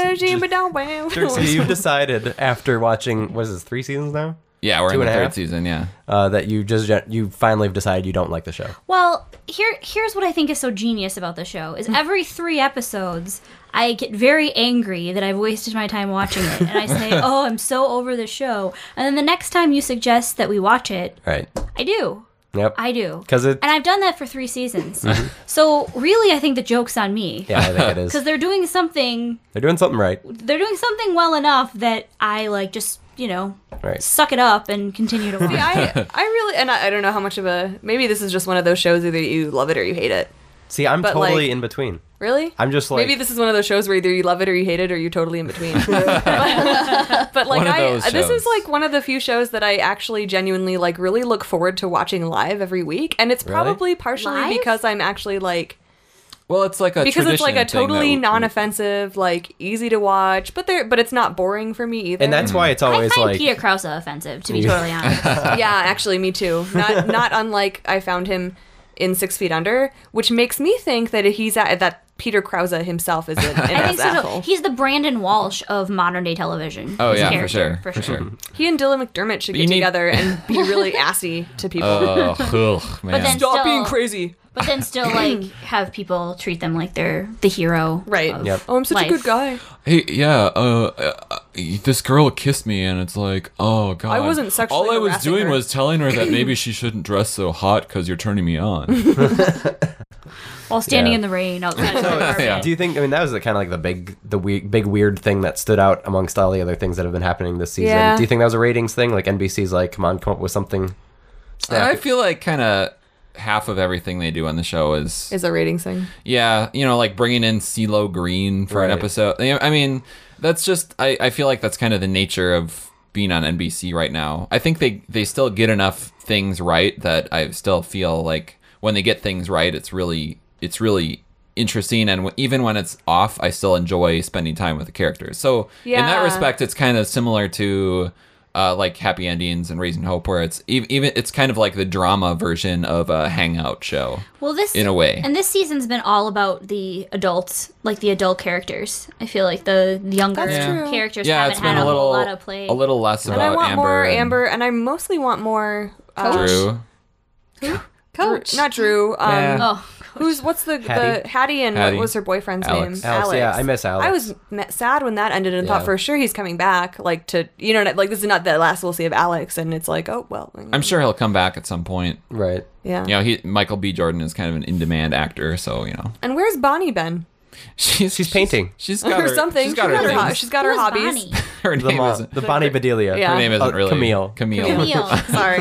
you've decided after watching, what is this, 3 seasons now? Yeah, we're in the 2.5? third season, yeah. That you finally have decided you don't like the show. Well, here's what I think is so genius about the show is every 3 episodes I get very angry that I've wasted my time watching it, and I say, "Oh, I'm so over the show." And then the next time you suggest that we watch it, Right. I do. Yep. I do. 'Cause it- and I've done that for 3 seasons. So really, I think the joke's on me. Yeah, I think it is. Because they're doing something. They're doing something right. They're doing something well enough that I like just Right. suck it up and continue to watch. I really, and I don't know how much of a, maybe this is just one of those shows either you love it or you hate it. See, I'm But, totally like- in between. Really? I'm just like maybe this is one of those shows where either you love it or you hate it, or you're totally in between. but like One of those this is shows. like one of the few shows that I actually genuinely like really look forward to watching live every week, and it's Really? probably partially Live? because I'm actually like Well, it's like a because it's like a tradition thing totally that- non-offensive, like easy to watch, but it's not boring for me either. and that's why it's I always find like Peter Krause offensive, to be totally honest. yeah, actually, me too. Not unlike I found him in 6 Feet Under, which makes me think that that Peter Krause himself is an I think so. asshole. He's the Brandon Walsh of modern day television. Oh, His yeah, character, for sure. He and Dylan McDermott should You get need- together and be really assy to people. Oh, ugh, man. But then Stop still, being crazy. But then still, like, have people treat them like they're the hero. Right. of Yep. Oh, I'm such life. a good guy. Hey, yeah, this girl kissed me, and it's like, oh god, I wasn't sexually All I was harassing doing her. was telling her that maybe she shouldn't dress so hot because you're turning me on. While standing Yeah. in the rain outside of the apartment. Yeah. Do you think? I mean, that was kind of like big weird thing that stood out amongst all the other things that have been happening this season. Yeah. Do you think that was a ratings thing? Like NBC's like, come up with something. I feel like kind of half of everything they do on the show is Is a ratings thing. yeah, like bringing in CeeLo Green for an Right. episode. I mean, that's just I feel like that's kind of the nature of being on NBC right now. I think they still get enough things right that I still feel like when they get things right, it's really interesting, and even when it's off, I still enjoy spending time with the characters. So in that Yeah. respect, it's kind of similar to like Happy Endings and Raising Hope, where it's even it's kind of like the drama version of a hangout show. Well, this in a way. and this season's been all about the adults, like the adult characters. I feel like the younger That's true. characters Yeah, haven't it's been had a little whole lot of play. a little less And about I want Amber more and Amber, and I mostly want more Drew. Coach. Not Drew. Yeah. Oh, What's the Hattie? Hattie and Hattie. what was her boyfriend's Alex. name? Alex, yeah, I miss Alex. I was sad when that ended and Yeah. thought for sure he's coming back, like to like this is not the last we'll see of Alex, and it's like oh well. I'm sure he'll come back at some point. Right. Yeah. Michael B. Jordan is kind of an in-demand actor, so And where's Bonnie been? She's painting. She's got Or her, something. She's got her things. She's got her who's hobbies. Bonnie? Her The, name isn't. the Bonnie Bedelia. Yeah. Her name isn't really Camille. Camille. Sorry.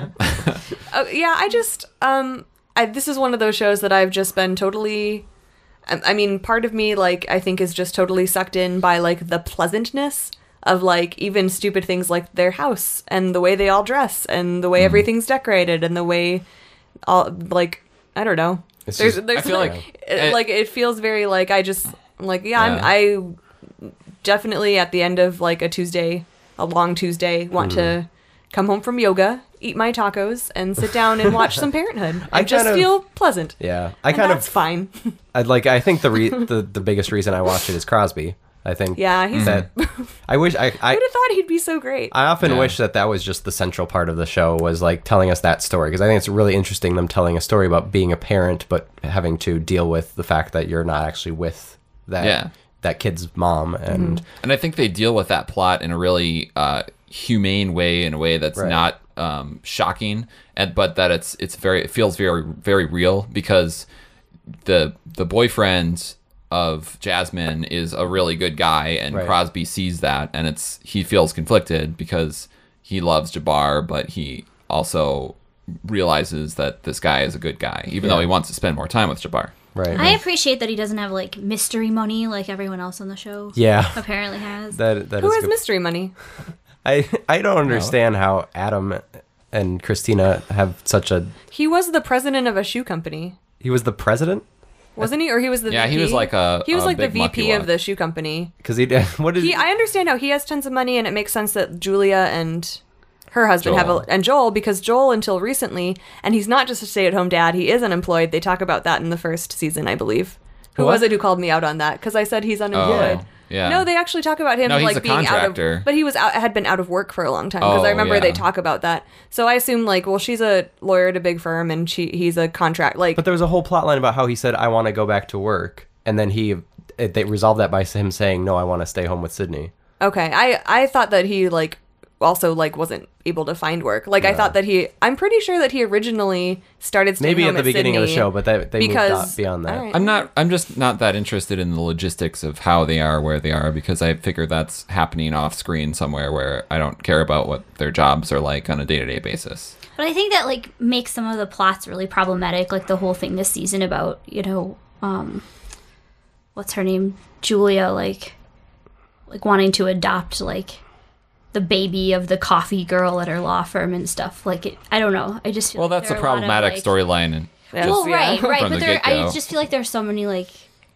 Yeah, I just this is one of those shows that I've just been totally. I mean, part of me like I think is just totally sucked in by like the pleasantness of like even stupid things like their house and the way they all dress and the way everything's decorated and the way all like I don't know. It's There's just- I feel like it feels very like I just like Yeah. I definitely at the end of like a long Tuesday want to come home from yoga, eat my tacos, and sit down and watch some Parenthood. I just kind of- feel pleasant. Yeah, I And kind that's of. fine. I think the biggest reason I watch it is Crosby. I think. Yeah, he's. That I wish I Who'd have thought he'd be so great? I often Yeah. wish that was just the central part of the show was like telling us that story because I think it's really interesting them telling a story about being a parent but having to deal with the fact that you're not actually with that kid's mom and And I think they deal with that plot in a really humane way, in a way that's Right. not shocking, but that it feels very very real because the boyfriend of Jasmine is a really good guy, and Right. Crosby sees that, and he feels conflicted because he loves Jabbar, but he also realizes that this guy is a good guy, even though he wants to spend more time with Jabbar. Right. I appreciate that he doesn't have like mystery money like everyone else on the show. Yeah. Apparently has. That Who is has good. mystery money? I don't understand how Adam and Christina have such a. He was the president of a shoe company, He was the president wasn't he? Or he was the Yeah, VP? he was like he was a like the big monkey VP of walk. the shoe company. because he did. What did I understand how he has tons of money, and it makes sense that Julia and her husband Joel. and Joel, because Joel until recently, and he's not just a stay-at-home dad, he is unemployed. They talk about that in the first season, I believe. Who What? was it who called me out on that? Because I said he's unemployed. Oh, yeah. No, they actually talk about him No, he's like a being contractor. out of, but he had been out of work for a long time because Oh, I remember yeah. they talk about that. So I assume like, well, she's a lawyer at a big firm and he's a contract like. But there was a whole plot line about how he said, "I want to go back to work," and then they resolved that by him saying, "No, I want to stay home with Sydney." Okay, I thought that he like also like wasn't able to find work. Like I thought that I'm pretty sure that he originally started staying Maybe home at the beginning of the Sydney show, but they moved because on beyond that. all right. I'm just not that interested in the logistics of how they are where they are, because I figure that's happening off screen somewhere where I don't care about what their jobs are like on a day-to-day basis. But I think that like makes some of the plots really problematic, like the whole thing this season about, what's her name? Julia, like wanting to adopt like the baby of the coffee girl at her law firm and stuff. Like I don't know. I just feel Well, like that's a there are lot of, problematic like- storyline. And Yes, Well, yeah. right, From but the I get-go. just feel like there's so many like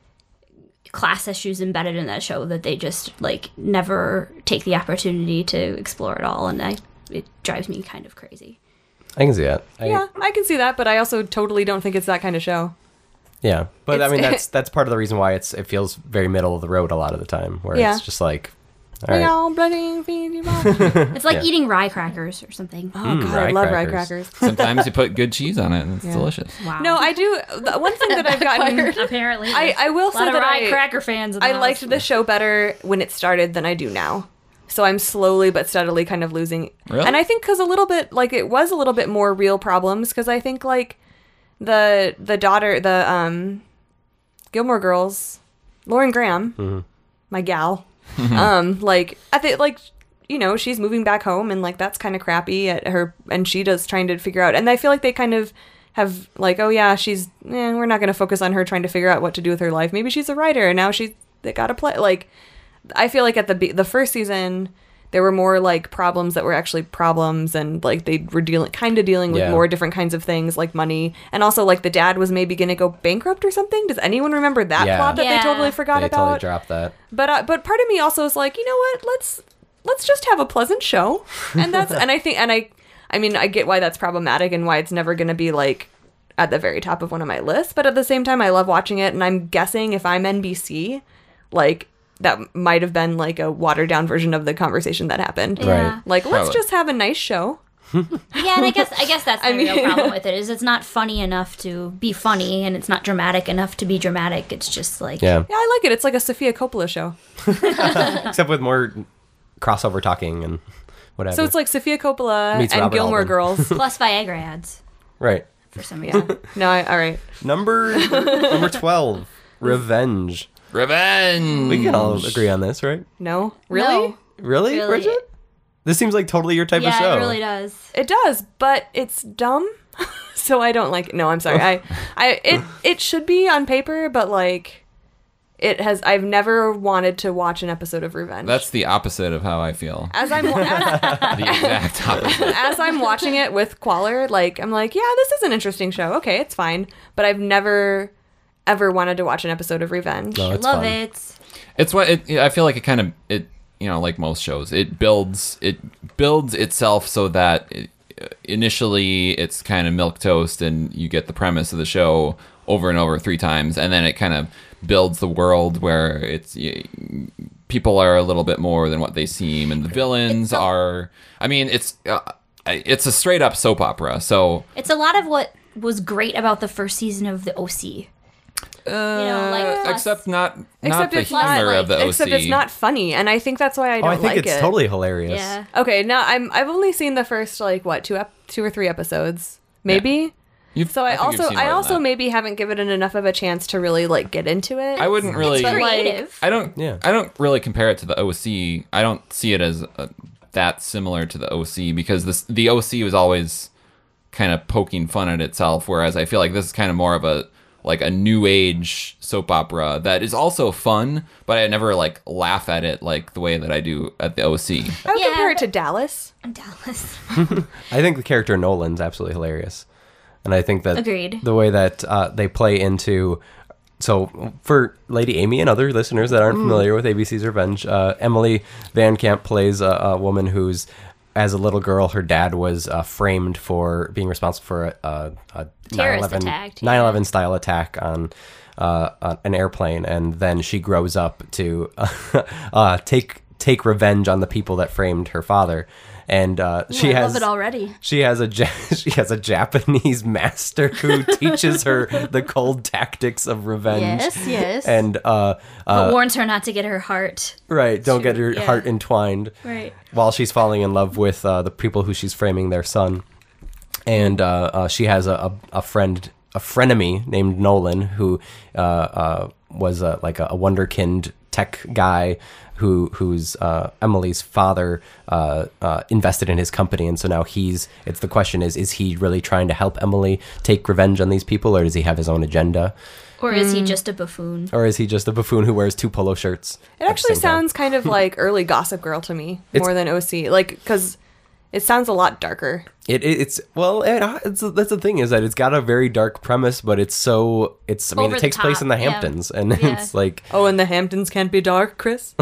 class issues embedded in that show that they just like never take the opportunity to explore at all, and it drives me kind of crazy. I can see that. Yeah, I can see that, but I also totally don't think it's that kind of show. Yeah, but I It's- mean that's part of the reason why it feels very middle of the road a lot of the time, where Yeah. it's just like, all right, It's like eating rye crackers or something. Oh god, I rye love rye crackers. crackers. sometimes you put good cheese on it, and it's delicious. Wow. No, I do. The one thing that I've gotten, apparently. I will a say lot of that rye cracker fans. In the I house. liked the show better when it started than I do now. So I'm slowly but steadily kind of losing. Really? And I think because a little bit, like it was a little bit more real problems, because I think like the daughter, the Gilmore Girls, Lauren Graham, my gal, like I think like, she's moving back home and like that's kind of crappy at her, and she does trying to figure out, and I feel like they kind of have like, oh yeah, we're not going to focus on her trying to figure out what to do with her life. Maybe she's a writer and now they got to play. Like I feel like at the first season there were more like problems that were actually problems, and like they were dealing with Yeah. more different kinds of things like money, and also like the dad was maybe going to go bankrupt or something. Does anyone remember that Yeah. plot that Yeah. they totally forgot they about? totally dropped that. But part of me also is like, you know what? Let's just have a pleasant show, and that's and I think I mean I get why that's problematic and why it's never going to be like at the very top of one of my lists. But at the same time, I love watching it, and I'm guessing if I'm NBC, like that might have been like a watered down version of the conversation that happened. Yeah. Like let's Probably. just have a nice show. Yeah, and I guess that's the real mean- problem with it is it's not funny enough to be funny, and it's not dramatic enough to be dramatic. It's just like Yeah, Yeah, I like it. It's like a Sofia Coppola show. except with more crossover talking and whatever. So it's like Sofia Coppola Meets and Robert Gilmore Altman. Girls. plus Viagra ads right. for some reason. Yeah. No, all right. Number 12, Revenge. Revenge. We can all agree on this, right? No, really. No. Really, Really. Bridget? This seems like totally your type of Yeah, show. it really does. It does, but it's dumb. So I don't like it. No, I'm sorry. It should be on paper, but like I've never wanted to watch an episode of Revenge. That's the opposite of how I feel. as I'm The exact opposite. as I'm watching it with Qualler, like I'm like, yeah, this is an interesting show. Okay, it's fine, but I've never ever wanted to watch an episode of Revenge. No, I it's love fun. it. It's what I feel like like most shows, it builds itself so that initially it's kind of milquetoast and you get the premise of the show over and over 3 times, and then it kind of builds the world where people are a little bit more than what they seem, and the villains are. I mean, it's a straight up soap opera. So It's a lot of what was great about the first season of the OC. Plus- except not Except the it's humor not, of the OC. Except it's not funny, and I think that's why I don't Oh, I think like it's it. totally hilarious. Yeah. Okay, now I've only seen the first like what 2 or 3 episodes, maybe. So I think you've also seen more than that. maybe haven't given it enough of a chance to really like get into it. I wouldn't really. But, like, Creative. I don't really compare it to the OC. I don't see it as that similar to the OC because the OC was always kind of poking fun at itself, whereas I feel like this is kind of more of a new age soap opera that is also fun, but I never like laugh at it like the way that I do at the OC. I would Yeah, compare it to Dallas. Dallas. I think the character Nolan's absolutely hilarious, and I think that Agreed. the way that they play into. So for Lady Amy and other listeners that aren't familiar with ABC's Revenge, Emily Van Camp plays a woman who's, as a little girl, her dad was framed for being responsible for a Terrorist 9/11 attack, 9/11 style attack on an airplane, and then she grows up to take revenge on the people that framed her father. And she I has love it already. she has a Japanese master who teaches her the cold tactics of revenge. Yes. And But warns her not to get her heart. right, don't get her Yeah. heart entwined. Right. While she's falling in love with the people who she's framing their son. And she has a frenemy named Nolan, who was like a wonderkind tech guy who's Emily's father invested in his company, and so now the question is he really trying to help Emily take revenge on these people, or does he have his own agenda, Or is he just a buffoon? or is he just a buffoon who wears 2 polo shirts? It actually sounds kind of like early Gossip Girl to me, more than OC. Like, because it sounds a lot darker. It's that's the thing, is that it's got a very dark premise, but it Over the takes place top, in the yeah. Hamptons, and Yeah. it's like, Oh, and the Hamptons can't be dark, Chris?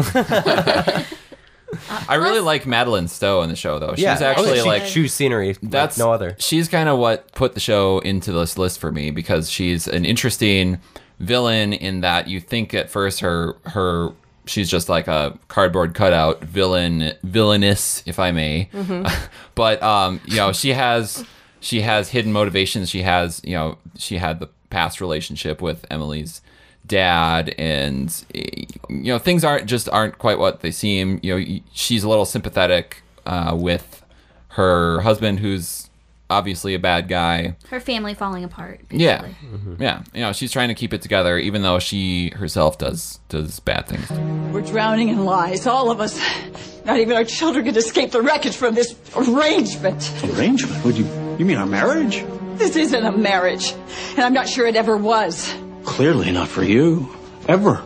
I really like Madeline Stowe in the show, though. She's yeah, actually she like chews scenery that's like no other. She's kind of what put the show into this list for me, because she's an interesting villain in that you think at first her she's just like a cardboard cutout villainess, if I may. But she has hidden motivations. She had the past relationship with Emily's dad, and things aren't quite what they seem. She's a little sympathetic with her husband, who's obviously a bad guy. Her family falling apart. Yeah. basically. Yeah. She's trying to keep it together, even though she herself does bad things. We're drowning in lies, all of us. Not even our children can escape the wreckage from this arrangement. Arrangement? What, you mean our marriage? This isn't a marriage, and I'm not sure it ever was. Clearly not for you. Ever.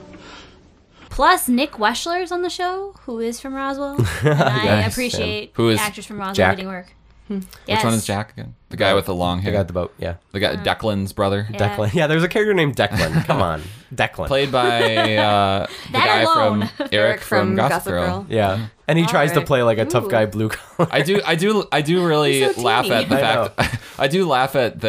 Plus, Nick Weschler's on the show, who is from Roswell. And I Yes. appreciate Who is actors from Roswell Jack? getting work. Which one is Jack again? The guy with the long hair. I got the boat, yeah. The guy, Declan's brother. Yeah. Declan. Yeah, there's a character named Declan. Come on. Declan. Played by the guy alone. from Eric from Gossip Girl. Yeah. And he tries to right. play like a tough guy blue collar. I do really He's so laugh teeny. at the I fact I do laugh at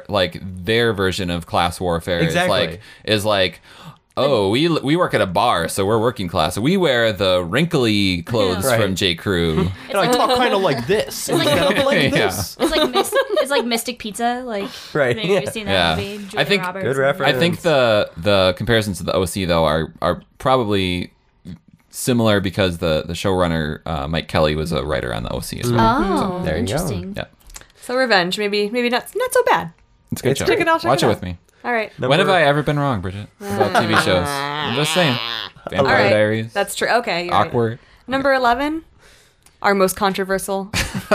their version of class warfare. Exactly. Is like oh, we work at a bar, so we're working class. We wear the wrinkly clothes Right. from J. Crew. And I talk kind of like this. instead of like this. It's like Mystic Pizza. Like, Right, Maybe you've yeah. seen that Yeah. movie. I think- Julia Roberts. Good reference. I think the comparisons to the OC though are probably similar because the showrunner Mike Kelly was a writer on the OC as well. Oh, There you go. interesting. Yeah, So Revenge, maybe not so bad. it's a good It's show. check it out, check Watch it it out. with me. All right. When have I ever been wrong, Bridget? About TV shows. I'm just saying. Vampire All right. Diaries. That's true. Okay. You're right. awkward. Number 11, our most controversial.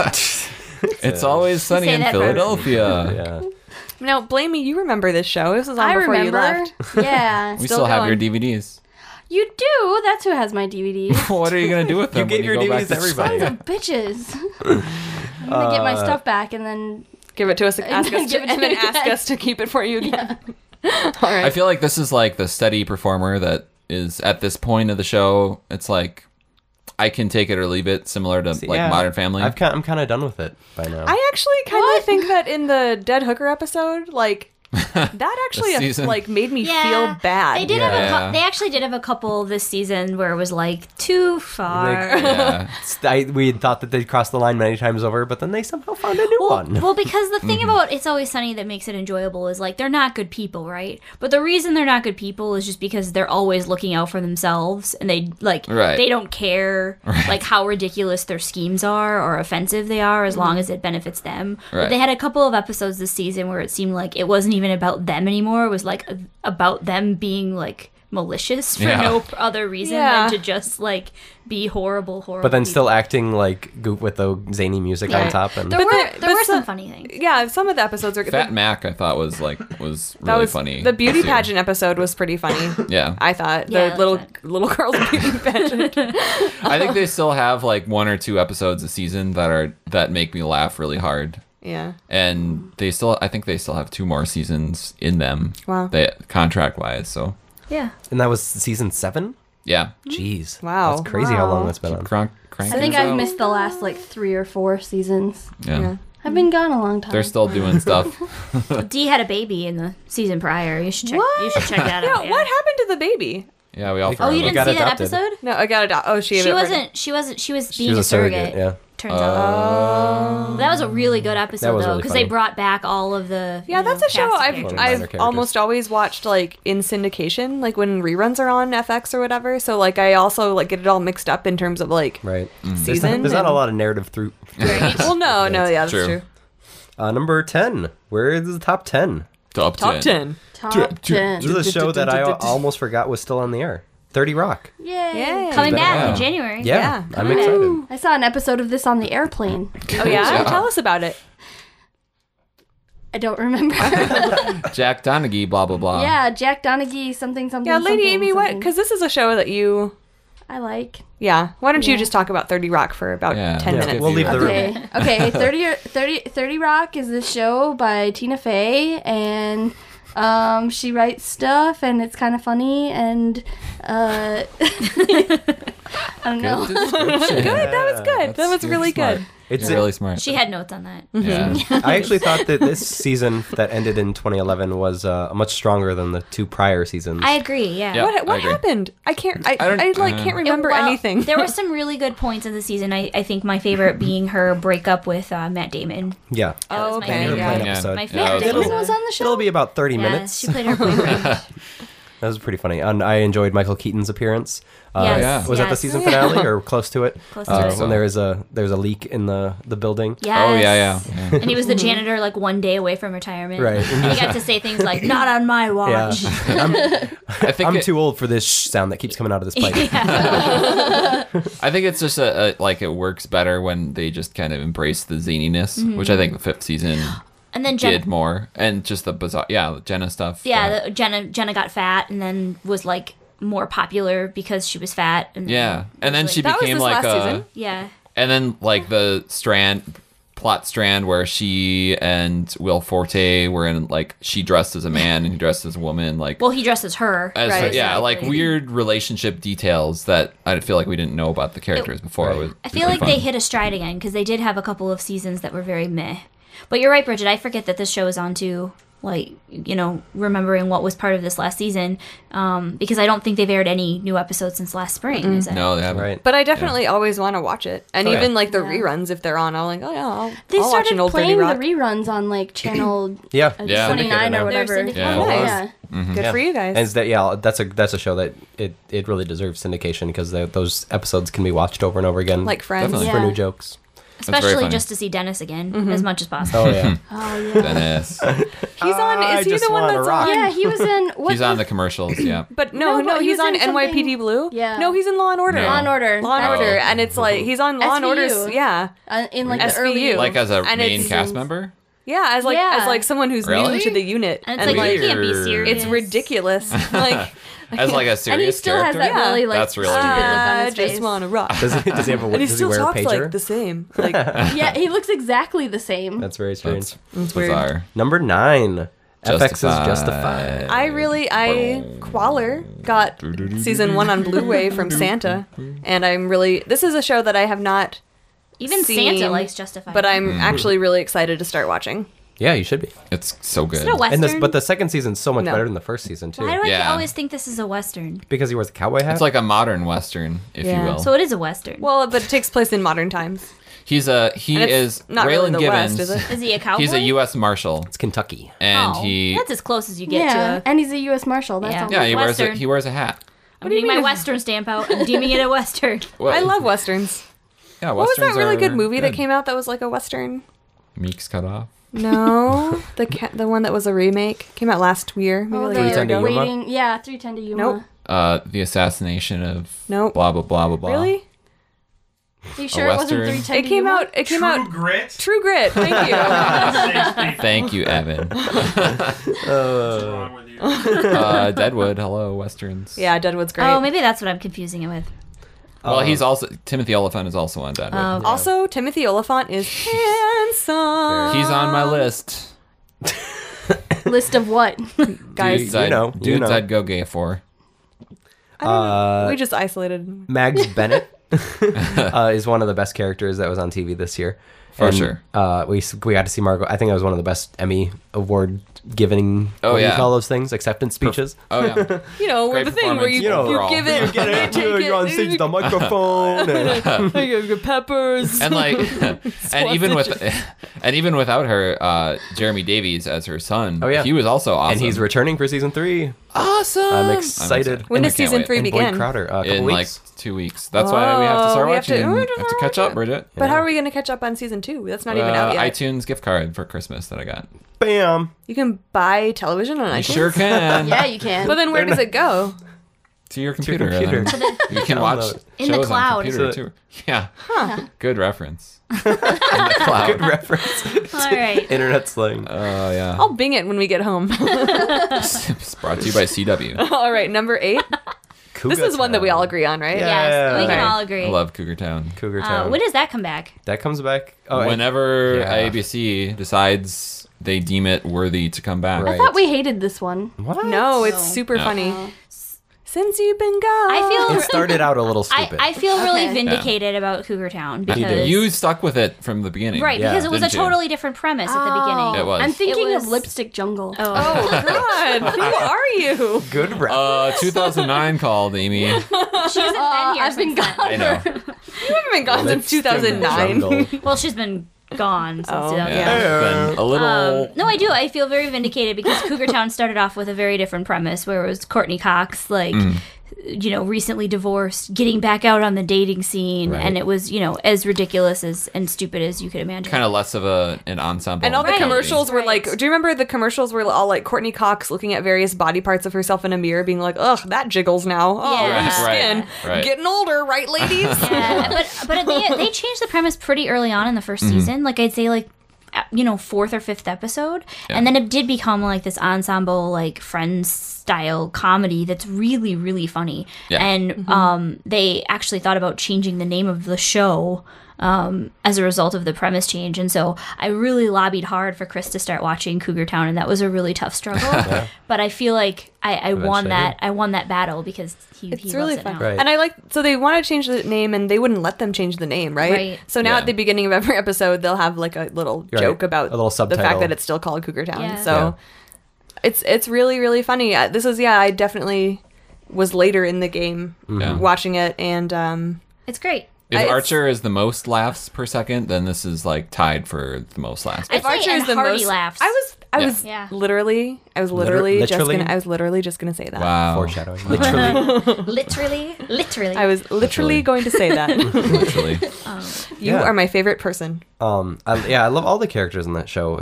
It's always sunny Say in that first. Philadelphia. Yeah. Now, Blamey, you remember this show. This was on I before remember. you left. Yeah. We Still still have your going. DVDs. You do. That's who has my DVDs. What are you gonna do with them? give when your go back DVDs to everybody. Sons of bitches. I'm gonna get my stuff back and then Give it to us and ask then us give it to and then you ask again. us to keep it for you again. All right. I feel like this is like the steady performer that is at this point of the show. It's like I can take it or leave it, similar to like Yeah. Modern Family. I'm kind of done with it by now. I actually kind of think that in the Dead Hooker episode, like That actually season. like made me Yeah, feel bad. They did Yeah. have they actually did have a couple this season where it was like too far. Yeah. We had thought that they'd crossed the line many times over, but then they somehow found a new one. Well, because the thing about It's Always Sunny that makes it enjoyable is like they're not good people, right? But the reason they're not good people is just because they're always looking out for themselves, and they like Right. they don't care like how ridiculous their schemes are or offensive they are, as long as it benefits them. But Right. they had a couple of episodes this season where it seemed like it wasn't even about them anymore. It was like about them being like malicious for Yeah. no other reason Yeah. than to just like be horrible But then people. still acting like Goop with the zany music on Right. top. And There were but some some- funny things. Yeah, some of the episodes are Fat Mac, I thought was that really was funny. The beauty this year. pageant episode was pretty funny. Yeah. I thought Yeah, I the like little that. little girl's beauty pageant. I think they still have like 1 or 2 episodes a season that make me laugh really hard. Yeah. And I think they still have 2 more seasons in them. Wow. Contract wise, so Yeah. And that was season 7? yeah. Jeez. Wow. That's crazy how long that's been on. I think I've missed the last like 3 or 4 seasons. Yeah. I've been gone a long time. They're still doing stuff. Dee had a baby in the season prior. You should check. What? You should check that Yeah, out. Yeah. what happened to the baby? Yeah, we all Oh, forgot you about didn't got see that adopted. episode? No, I got it. Oh, she She wasn't. She was being was a a surrogate, yeah. Turns out. That was a really good That episode was though, really because they funny. brought back all of the. Yeah, that's a show cast of I've characters. minor I've characters. almost always watched like in syndication, like when reruns are on FX or whatever. So like I also like get it all mixed up in terms of like Right. season. There's not a and- lot of narrative through. Well, no, yeah, that's True. true. Number 10. Where is the top 10? Top 10. Top 10. This is a show that I almost forgot was still on the air. 30 Rock. Yay. Coming back Yeah. in January. Yeah, I'm coming excited. I saw an episode of this on the airplane. Oh yeah? Tell us about it. I don't remember. Jack Donaghy, blah blah blah. Yeah, Jack Donaghy, something. Yeah, Lady something, Amy, what? something. Because this is a show that you. I like. Yeah. Why don't you Yeah. just talk about 30 Rock for about Yeah. 10 Yeah. minutes? We'll leave the room. Okay. 30 Rock is this show by Tina Fey, and she writes stuff, and it's kind of funny, and I don't know. Good description. Good. That was good. That was You're really smart. good. It's You're really smart. She had notes on that. Yeah. I actually thought that this season that ended in 2011 was much stronger than the 2 prior seasons. I agree. Yeah. Yeah. What I agree. happened? I can't. I don't- can't remember Well, anything. There were some really good points in the season. I think my favorite being her breakup with Matt Damon. Yeah. That was Oh, my okay, favorite. yeah. Yeah. episode. My Yeah, favorite that was Damon was on the show. It'll be about 30 Yeah, minutes. she played her boyfriend. That was pretty funny. And I enjoyed Michael Keaton's appearance. Yes, yeah. Was that the yes. season finale or close to it? Close to it. When there's a leak in the building. Yes. Oh yeah. And he was the janitor like one day away from retirement. Right. And he got to say things like, not on my Yeah. watch. I think I'm too old for this sound that keeps coming out of this pipe. I think it's just like it works better when they just kind of embrace the zaniness, Mm-hmm. which I think the 5th season And then did more, and just the bizarre, Jenna stuff. Jenna got fat and then was like more popular because she was fat. And and then she That was became this like last a, season? Yeah. and then like the plot strand where she and Will Forte were in, like, she dressed as a man and he dressed as a woman, like, Well, he dressed as her. as right, like exactly. weird relationship details that I feel like we didn't know about the characters before. It was I feel really like fun. they hit a stride again because they did have a couple of seasons that were very meh. But you're right, Bridget. I forget that this show is on too. Like, remembering what was part of this last season, because I don't think they've aired any new episodes since last spring. Is it? No, they haven't. Right. But I definitely always want to watch it, and Oh, yeah. even like the reruns if they're on. I'm like, oh yeah, I'll They watch started an old 30 playing the Rock. reruns on like channel Yeah. 29 or whatever. They're syndicated. Yeah. Oh, nice. Yeah. Good for you guys. And that's a show that it really deserves syndication because those episodes can be watched over and over again. Like Friends. Definitely. for Yeah. new jokes. very Especially funny. just to see Dennis again as much as possible. Oh yeah. Oh yeah. Dennis. He's on. I Is he just the one wanna that's rock. on? Yeah, he was in. What He's on the commercials, yeah. But No, no, but he he's was on in NYPD something- Blue. Yeah. No, he's in Law and Order. No. Law and Order. Law and Oh. Order, and it's like he's on Law and Order. SVU. Yeah, In like SVU. the early. Like as a And main it's- cast member? yeah, as Yeah. someone who's Really? new to the unit, And it's like, you can't be Weird. serious. it's ridiculous. Like As like a and he serious still has character? that really like That's really stupid weird. look on I his just face. want to rock. Does he have a And he does he still wear a talks pager? like the same. Like Yeah, he looks exactly the same. That's very strange. That's weird. bizarre. Number 9. FX's Justified. Justified. Qualler got season 1 on Blu-ray from Santa, and this is a show that I have not Even seen, Santa likes Justified. but I'm actually really excited to start watching. Yeah, you should be. It's so good. Is it a Western? But the second season's so much No. better than the first season too. Why do I Yeah. always think this is a Western? Because he wears a cowboy hat. It's like a modern Western, if you will. So it is a Western. Well, but it takes place in modern times. He And it's is not really Raylan the Givens. West, is it? Is he a cowboy? He's a U.S. Marshal, it's Kentucky. and Oh, he That's as close as you get Yeah, to and he's a U.S. Marshal. That's all. yeah he wears Western. he wears a hat. I'm getting my Western stamp out. I'm deeming it a Western. Well, I love Westerns. Yeah, What was that Westerns really are good movie that came out that was like a Western? Meek's Cut Off. No, the one that was a remake came out last year. Maybe Oh, like a year 310 to ago. Yuma? waiting. Yeah, 310 to Yuma. Nope. The assassination of Nope. blah blah blah blah blah. Really? Are you sure it wasn't Western. 310 It to came Yuma? out. It came True out. Grit. True Grit. Thank you. Thank you, Evan. What's wrong with you? Deadwood. Hello, Westerns. Yeah, Deadwood's great. Oh, maybe that's what I'm confusing it with. Well, he's also Timothy Oliphant is also on Deadwood. Oh, Also, Timothy Oliphant is handsome. He's on my list. List of what? Guys. Dudes I'd, know. dudes I'd go gay for. We just isolated. Mags Bennett is one of the best characters that was on TV this year. For sure. We got to see Margot. I think that was one of the best Emmy award giving. Oh, what do yeah. you call those things? Acceptance speeches. Oh yeah. You know, Great the thing where you, performance you overall. give it, Get it. You're on stage with the microphone. your peppers. And like, and even without her, Jeremy Davies as her son. Oh, yeah. He was also awesome. And he's returning for season 3. awesome. I'm excited. When And I does can't season wait. 3 And begin? Boyd Crowder. A couple In weeks. like 2 weeks. That's why we have to start we have to- watching. we We have to catch up, Bridget. But how are we going to catch up on season 2? That's not even out yet. iTunes gift card for Christmas that I got. Bam. You can buy television on You iTunes. sure can. Yeah, you can. But then where does it go? To your computer. computer. and then you can watch Download. In the shows cloud. on computer So- too. Yeah. Good reference. In the cloud. Good reference. All right. Internet slang. Oh yeah. I'll Bing it when we get home. It's brought to you by CW. All right, number 8. This is one that we all agree on, right? Yes, we can Okay. all agree. I love Cougar Town. Cougar Town. When does that come back? That comes back. Oh, Whenever yeah. ABC decides they deem it worthy to come back. I thought we hated this one. What? No, it's super No. funny. Since you've been gone. I feel It started out a little stupid. I feel really Okay. vindicated about Cougar Town because You stuck with it from the beginning. right Yeah. because it was a Didn't you? totally different premise at the beginning. It was. I'm thinking It of was- Lipstick Jungle. Oh, God, who are you? Good reference. 2009 called, Amy. she hasn't been here I've been since then. gone. I know. You haven't been gone since 2009. Jungle. Well, she's been gone since Oh, 2009. Yeah. It's been a little. No, I do. I feel very vindicated because Cougar Town started off with a very different premise where it was Courtney Cox, like, you know, recently divorced, getting back out on the dating scene. Right. And it was, you know, as ridiculous as and stupid as you could imagine. Kind of less of an ensemble. And all the Right. commercials were like, Right. do you remember the commercials were all like Courtney Cox looking at various body parts of herself in a mirror being like, ugh, that jiggles now. Oh, Yeah. loose Right, skin. right. Getting older, right, ladies? Yeah, but they changed the premise pretty early on in the first season. Like I'd say like you know 4th or 5th episode, and then it did become like this ensemble like Friends style comedy that's really really funny. Yeah. And they actually thought about changing the name of the show as a result of the premise change. And so I really lobbied hard for Chris to start watching Cougar Town, and that was a really tough struggle. But I feel like I won Eventually that. I won that battle because he It's he really loves it fun. now. Right. And I like, so they want to change the name and they wouldn't let them change the name, right? Right. So now Yeah. at the beginning of every episode, they'll have like a little Right. joke about A little the subtitle. fact that it's still called Cougar Town. Yeah. So it's really, really funny. This is, I definitely was later in the game Yeah. watching it. And It's great. If it's- Archer is the most laughs per second, then this is like tied for the most laughs. I'd if say Archer is and the hearty most, laughs. I Yeah. was Yeah. literally Literally? just gonna say that. Wow. Foreshadowing. Literally. Literally. I was literally going to say that. Literally. You Yeah. are my favorite person. I love all the characters in that show.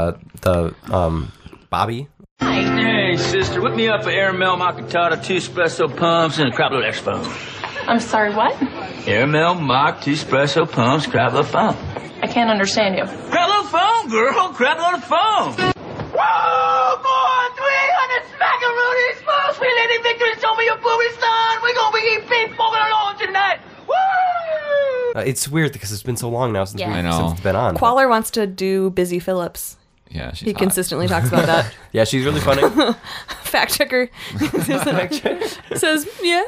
Bobby. Hey, sister, whip me up an Airmail Macchiato, 2 espresso pumps, and a crap load of foam. I'm sorry, what? Airmail Mac, 2 espresso pumps, crap load of foam. I can't understand you. Crap load of foam, girl, crap load of foam. Whoa, boy, 300 smackaroonies, smooth, sweet lady victory, show me your booby, son. We're gonna be eating beef poking along tonight. Woo! It's weird because it's been so long now since, Yeah. I know. since it's been on. Qualler wants to do Busy Phillips. Yeah, she's He hot. consistently talks about that. Yeah, she's really funny. Fact checker says, yeah.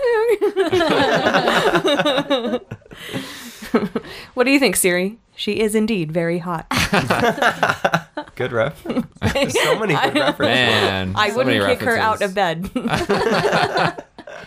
What do you think, Siri? She is indeed very hot. Good reference. So many good references. Man, I so wouldn't many kick her out references. of bed.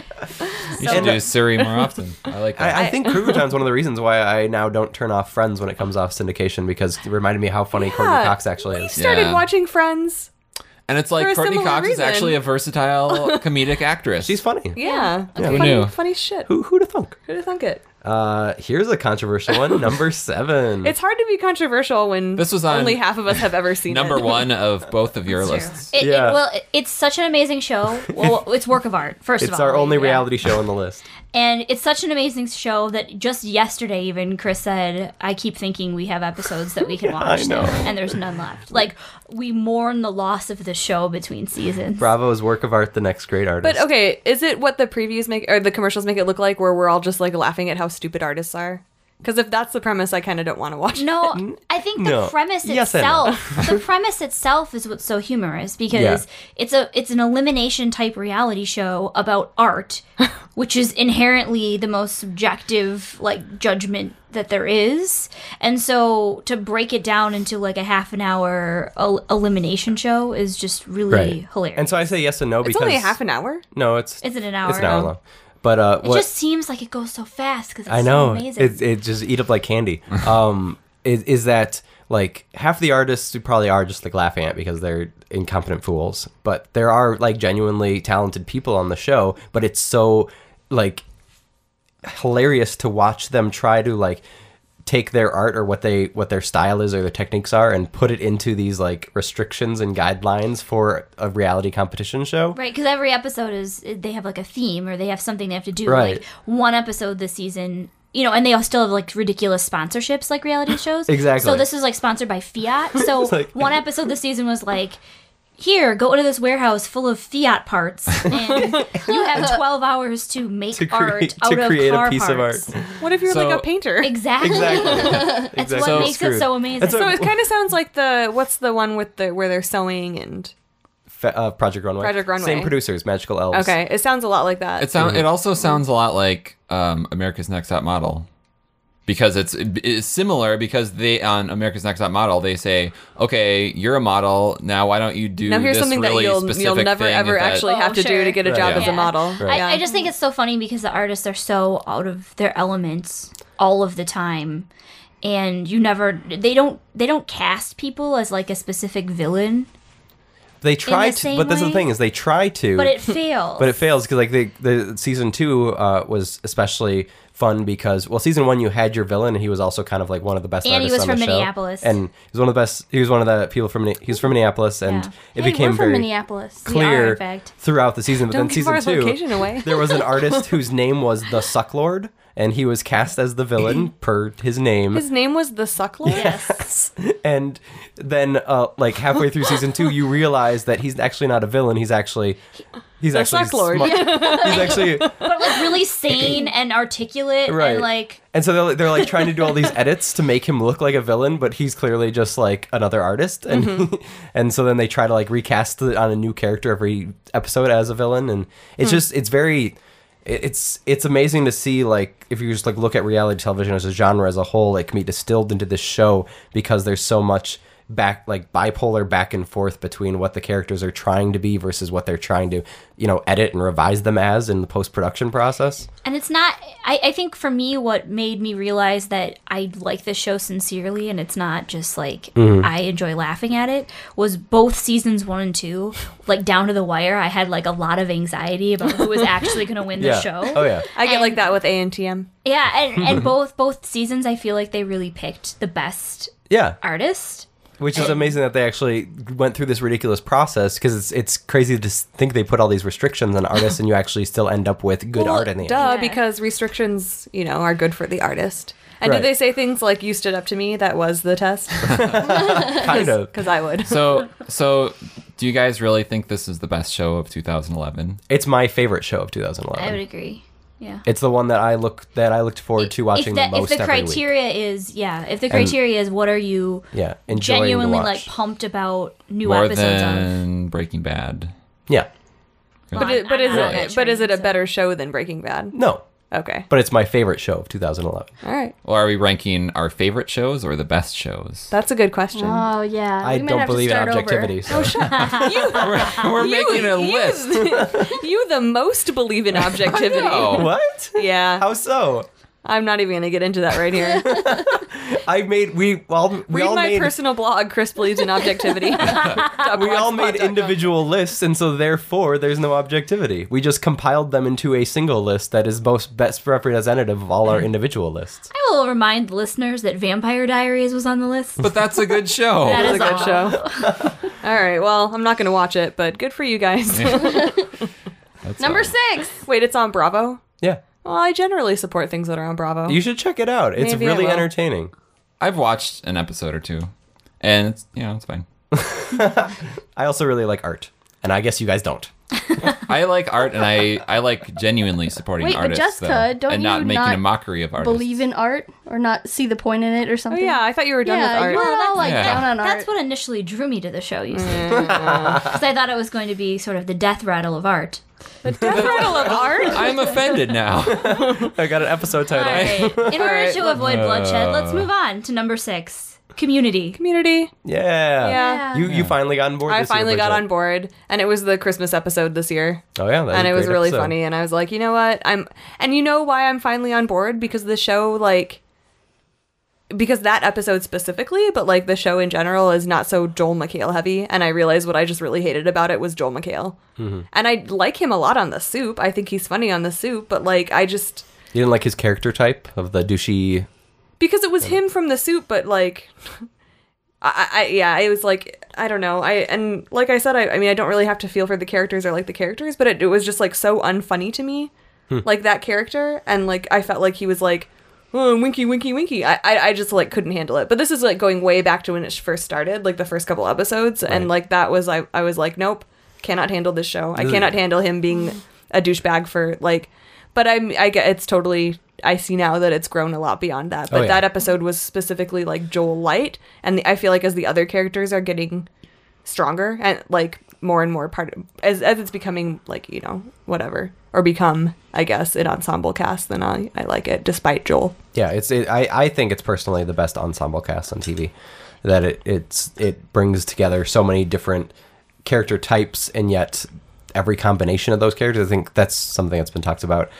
You should do Siri more often. I like that. I think Crouton's one of the reasons why I now don't turn off Friends when it comes off syndication, because it reminded me how funny Courtney Cox actually We is. started watching Friends. And it's For like a Courtney similar Cox is reason. actually a versatile comedic actress. She's funny. Yeah. Yeah, who funny, knew? funny shit. Who'd have thunk? Who'd have thunk it? Here's a controversial one. Number 7. It's hard to be controversial when This was on only half of us have ever seen number it. one of both of your lists. It's such an amazing show. Well, it's work of art, first of all. It's our only reality show on the list. And it's such an amazing show that just yesterday, even Chris said, I keep thinking we have episodes that we can watch I know. still, and there's none left. Like, we mourn the loss of the show between seasons. Bravo's work of art, the next great artist. But okay, is it what the previews make or the commercials make it look like, where we're all just like laughing at how stupid artists are? Because if that's the premise, I kind of don't want to watch it. No, I think the No. premise Yes and no. itself, the premise itself is what's so humorous because it's an elimination type reality show about art, which is inherently the most subjective like judgment that there is. And so to break it down into like a half an hour elimination show is just really hilarious. And so I say yes and no It's because only a half an hour. No, it's Is it an hour? It's an hour long. But It just seems like it goes so fast because it's I know so amazing. it just eat up like candy. Is that like half the artists who probably are just like laughing at because they're incompetent fools, but there are like genuinely talented people on the show. But it's so like hilarious to watch them try to like take their art or what their style is or their techniques are and put it into these like restrictions and guidelines for a reality competition show. Right, because every episode they have like a theme or they have something they have to do. Right. Like one episode this season, and they all still have like ridiculous sponsorships like reality shows. Exactly. So this is like sponsored by Fiat. So Like- one episode this season was like, here, go into this warehouse full of Fiat parts, and you have 12 hours to make To art create- out to of create a car piece of parts. What if you're So- like a painter? Exactly. That's Exactly. what So makes it screwed. so amazing. That's So it kind of sounds like what's the one with where they're sewing and Project Runway. Project Runway. Same producers, Magical Elves. okay, it sounds a lot like that. It also sounds a lot like America's Next Top Model. Because it's similar because they on America's Next Top Model they say, okay, you're a model, now why don't you do now here's this something really that specific you'll never thing ever that- actually have to do to get a job as a model. Right. I just think it's so funny because the artists are so out of their elements all of the time, and they don't cast people as like a specific villain, They try the to, same but that's the way? thing is they try to, but it fails. But it fails because like the season 2 was especially fun because season 1 you had your villain and he was also kind of like one of the best And he artists was on from the show. Minneapolis. And he was one of the best. He was one of the people from Minneapolis, and Yeah. it Hey, became we're from very Minneapolis. We are, clear in fact. throughout the season. But Don't then give season our 2, location away. there was an artist whose name was the Sucklord, and he was cast as the villain per his name. His name was the Sucklord? Yes. And then like halfway through season 2 you realize that he's actually not a villain, he's actually The Sucklord. smart. He's actually But like really sane and articulate Right. and like and so they're like trying to do all these edits to make him look like a villain, but he's clearly just like another artist, and and so then they try to like recast it on a new character every episode as a villain, and it's just it's amazing to see, like, if you just like look at reality television as a genre as a whole, it can be distilled into this show because there's so much bipolar back and forth between what the characters are trying to be versus what they're trying to, edit and revise them as in the post-production process. and it's not I think for me what made me realize that I like this show sincerely and it's not just like I enjoy laughing at it was both seasons 1 and 2, like down to the wire. I had like a lot of anxiety about who was actually going to win the Yeah. show. Oh yeah. I get like that with ANTM. Yeah, and both seasons I feel like they really picked the best Yeah. artist. Which is amazing that they actually went through this ridiculous process, because it's crazy to think they put all these restrictions on artists and you actually still end up with good art in the end. Duh, Yeah. because restrictions, are good for the artist. And Right. did they say things like "you stood up to me"? That was the test. Kind of. Because I would. So do you guys really think this is the best show of 2011? It's my favorite show of I would 2011. agree. Yeah. It's the one that I looked forward to watching the most if the every week. criteria is what are you Yeah, enjoying to genuinely watch. like pumped about new More episodes of? than Breaking Bad. Yeah. Well, But is I'm not on that it? But is train, it a so- better show than Breaking Bad? No. Okay. But it's my favorite show of 2011. All right. Well, are we ranking our favorite shows or the best shows? That's a good question. Oh yeah. I We might don't have to believe in start over. objectivity. So. We're making a list. You the most believe in objectivity. What? Yeah. How so? I'm not even going to get into that right here. We all Read my made personal blog, Chris Believes in Objectivity. we all made individual lists, and so therefore there's no objectivity. We just compiled them into a single list that is most best representative of all our individual lists. I will remind listeners that Vampire Diaries was on the list. But that's a good show. That It's is a good all. show. All right, well, I'm not going to watch it, but good for you guys. Number 6. Wait, it's on Bravo? Yeah. Well, I generally support things that are on Bravo. You should check it out. It's Maybe I really will. entertaining. I've watched an episode or two, and it's it's fine. I also really like art, and I guess you guys don't. I like art, and I like genuinely supporting Wait, but artists, Jessica, though, don't and not you making not a mockery of artists. Believe in art or not see the point in it or Oh, something? yeah, I thought you were done with art. you're all like Yeah. down on art. That's what initially drew me to the show, you see. Because I thought it was going to be sort of the death rattle of art. The death rattle of art? I'm offended now. I got an episode title. All right. In order to avoid bloodshed, let's move on to number 6. Community. Community. Yeah. You finally got on board. I this year, finally got Bridget. on board, and it was the Christmas episode this year. Oh yeah, And it was really funny. funny, and I was like, you know what? And you know why I'm finally on board? Because the show, because that episode specifically, but the show in general is not so Joel McHale heavy, and I realized what I just really hated about it was Joel McHale. Mm-hmm. And I like him a lot on The Soup. I think he's funny on The Soup, but I just... You didn't like his character type of the douchey. Because it was him from The Soup, but it was I don't know. And like I said, I mean, I don't really have to feel for the characters or like the characters, but it was just so unfunny to me, like that character, and I felt like he was oh, winky, winky, winky. I just couldn't handle it. But this is going way back to when it first started, the first couple episodes, and that was I was like, nope, cannot handle this show. I cannot handle him being a douchebag for But I get it's totally. I see now that it's grown a lot beyond that. But that episode was specifically Joel light, and I feel as the other characters are getting stronger and more and more as it's becoming whatever, or become, I guess, an ensemble cast, then I like it despite Joel. Yeah, I think it's personally the best ensemble cast on TV. That it brings together so many different character types, and yet every combination of those characters. I think that's something that's been talked about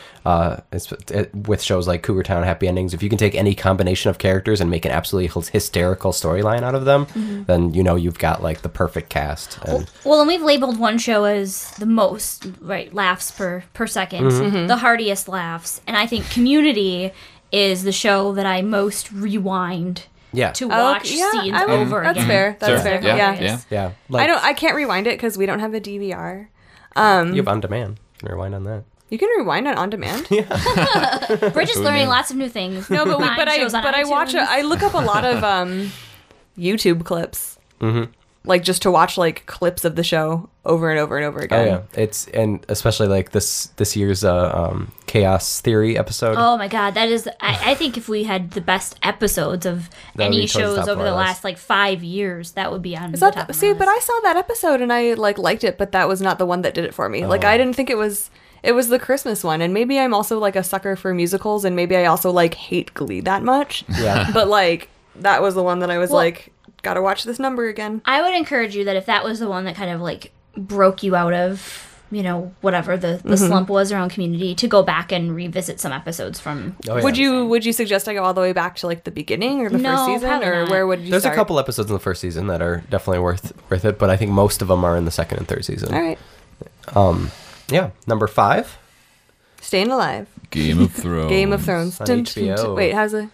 with shows like Cougar Town, Happy Endings. If you can take any combination of characters and make an absolutely hysterical storyline out of them, then you've got the perfect cast. And Well, and we've labeled one show as the most laughs per second, the heartiest laughs, and I think Community is the show that I most rewind to watch scenes over that's again. fair. That's fair. yeah, I can't rewind it because we don't have a DVR. you have on demand. You can rewind on that. You can rewind it on demand. We're just learning lots of new things. No, but Shows on I watch iTunes. I look up a lot of YouTube clips, just to watch clips of the show over and over and over again. Oh yeah, and especially this year's Chaos Theory episode. Oh my god, that is! I think if we had the best episodes of That would be any towards the shows top of over our the list. last 5 years, that would be on Is the that top of see? my But list. I saw that episode and I liked it, but that was not the one that did it for me. Oh. I didn't think it was. It was the Christmas one, and maybe I'm also a sucker for musicals, and maybe I also hate Glee that much. Yeah. But that was the one that I was Well- gotta watch this number again. I would encourage you that if that was the one that kind of broke you out of whatever the slump was around Community, to go back and revisit some episodes from. Oh, yeah. Would you suggest I go all the way back to the beginning or the No, first season, probably or not. where would you There's start? a couple episodes in the first season that are definitely worth it, but I think most of them are in the second and third season. All right, Yeah, number 5. Staying Alive. Game of Thrones. Game of Thrones. On Dun, HBO. dun, dun. Wait, how's it?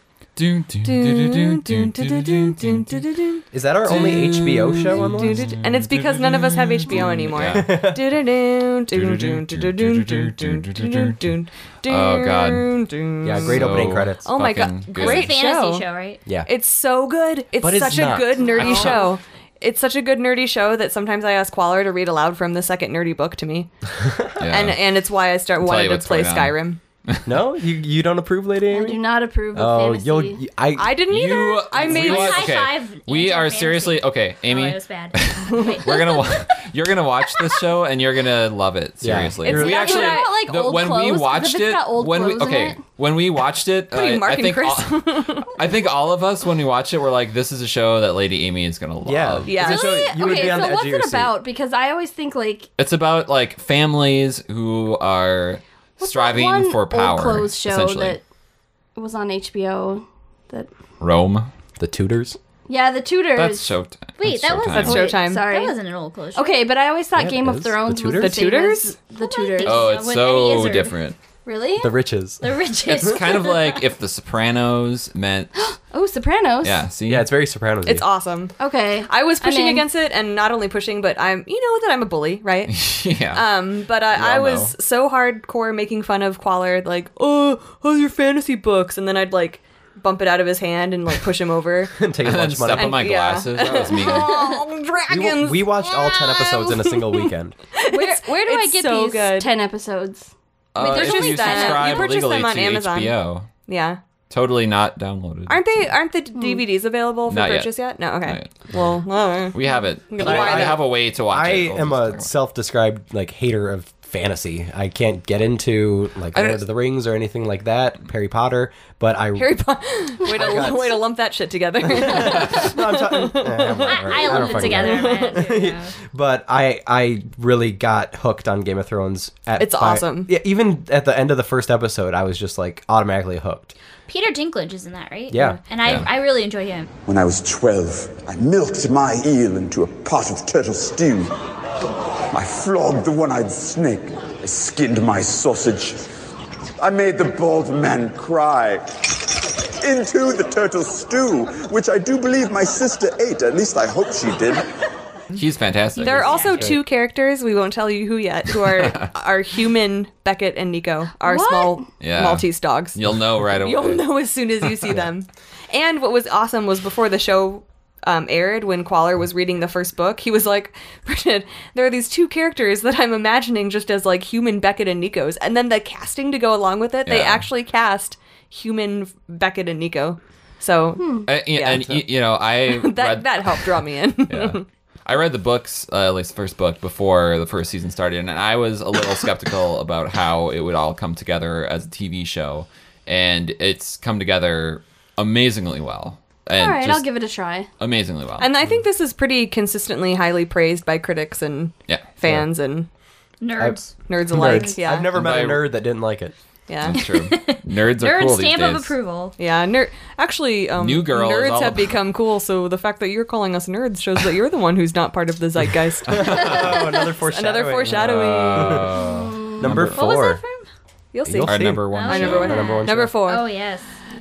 Is that our only HBO show on the list? And it's because none of us have HBO anymore. Oh, God. Yeah, great opening credits. Oh my Fucking god, good. great It's a fantasy show, right? Yeah. It's so good. It's But it's such not. a good nerdy Oh. show. It's such a good nerdy show that sometimes I ask Qualler to read aloud from the second nerdy book to me, Yeah. and it's why I tell you wanted to what's play going on. Skyrim. No, you don't approve, Lady Amy? I do not approve of fantasy. I didn't either. I made We are seriously okay, Amy. Oh, it was bad. You're gonna watch this show and you're gonna love it. Seriously, It's we not actually got, like, old when we clothes, watched because if it's it got old when we clothes in it. when we watched it, I think I think all of us when we watched it were like, this is a show that Lady Amy is gonna love. Yeah. It's a show you would Okay, be on so the edge what's of your it seat. about? Because I always think like It's about like families who are striving one for power. old clothes show essentially. that was on HBO. That Rome. The Tudors. yeah, the Tudors. That's Showtime. Wait, that was That's Showtime. Sorry, That wasn't an old clothes show. Okay, but I always thought Yeah, Game it of is. Thrones The was Tudors? the The same Tudors? as the Tudors. Oh, it's When so Eddie Izzard- different. Really? The riches. The richest. It's kind of like if The Sopranos meant. Oh, Sopranos. Yeah, see? Yeah, it's very Sopranos. It's awesome. Okay. I was pushing I'm in. against it, and not only pushing, but I'm that I'm a bully, right? Yeah. But I all was know. so hardcore making fun of Qualler, like, how's your fantasy books? And then I'd like bump it out of his hand and like push him over. Take and a then bunch of money. step on my And- yeah. glasses. That was me. Oh, dragons! We watched all 10 episodes in a single weekend. Where do I it's get so these good. 10 episodes? there's if only you 10. subscribe You purchase legally them on to Amazon. HBO. Yeah. Totally not downloaded. Aren't the DVDs available for Not yet. purchase yet? No, okay. Not yet. Well, We have it. I'm gonna I buy that. have a way to watch I it. am a self-described like hater of fantasy. I can't get into like I don't- Lord of the Rings or anything like that, Harry Potter, but I Harry Potter. way to lump that shit together. No, I'm talking, I lumped it together in my head too, yeah. But I really got hooked on Game of Thrones. It's awesome. Yeah, even at the end of the first episode, I was just like automatically hooked. Peter Dinklage is in that, right? Yeah. And I really enjoy him. When I was 12, I milked my eel into a pot of turtle stew. I flogged the one-eyed snake. I skinned my sausage. I made the bald man cry. Into the turtle stew, which I do believe my sister ate. At least I hope she did. He's fantastic. There are also two characters, we won't tell you who yet, who are human Beckett and Nico, our small Maltese dogs. You'll know right away. You'll know as soon as you see them. And what was awesome was before the show aired, when Qualler was reading the first book, he was like, Bridget, there are these two characters that I'm imagining just as like human Beckett and Nico's. And then the casting to go along with it, they Yeah. actually cast human Beckett and Nico. So And you know, I that helped draw me in. Yeah. I read the books, at least the first book, before the first season started, and I was a little skeptical about how it would all come together as a TV show, and it's come together amazingly well. And All right, just I'll give it a try. amazingly well. And I think this is pretty consistently highly praised by critics and fans and nerds alike. Nerds. Yeah, I've never met a By- nerd that didn't like it. Yeah, That's true. Nerds are Nerd cool stamp these of days. approval. Yeah, actually, New Girl is nerds all have about- become cool. So the fact that you're calling us nerds shows that you're the one who's not part of the zeitgeist. Oh, another foreshadowing. Another foreshadowing. Number What was 4. that from? You'll see. You'll Our see. number one. Our show. number one. Our number one Number show. 4. Oh yes.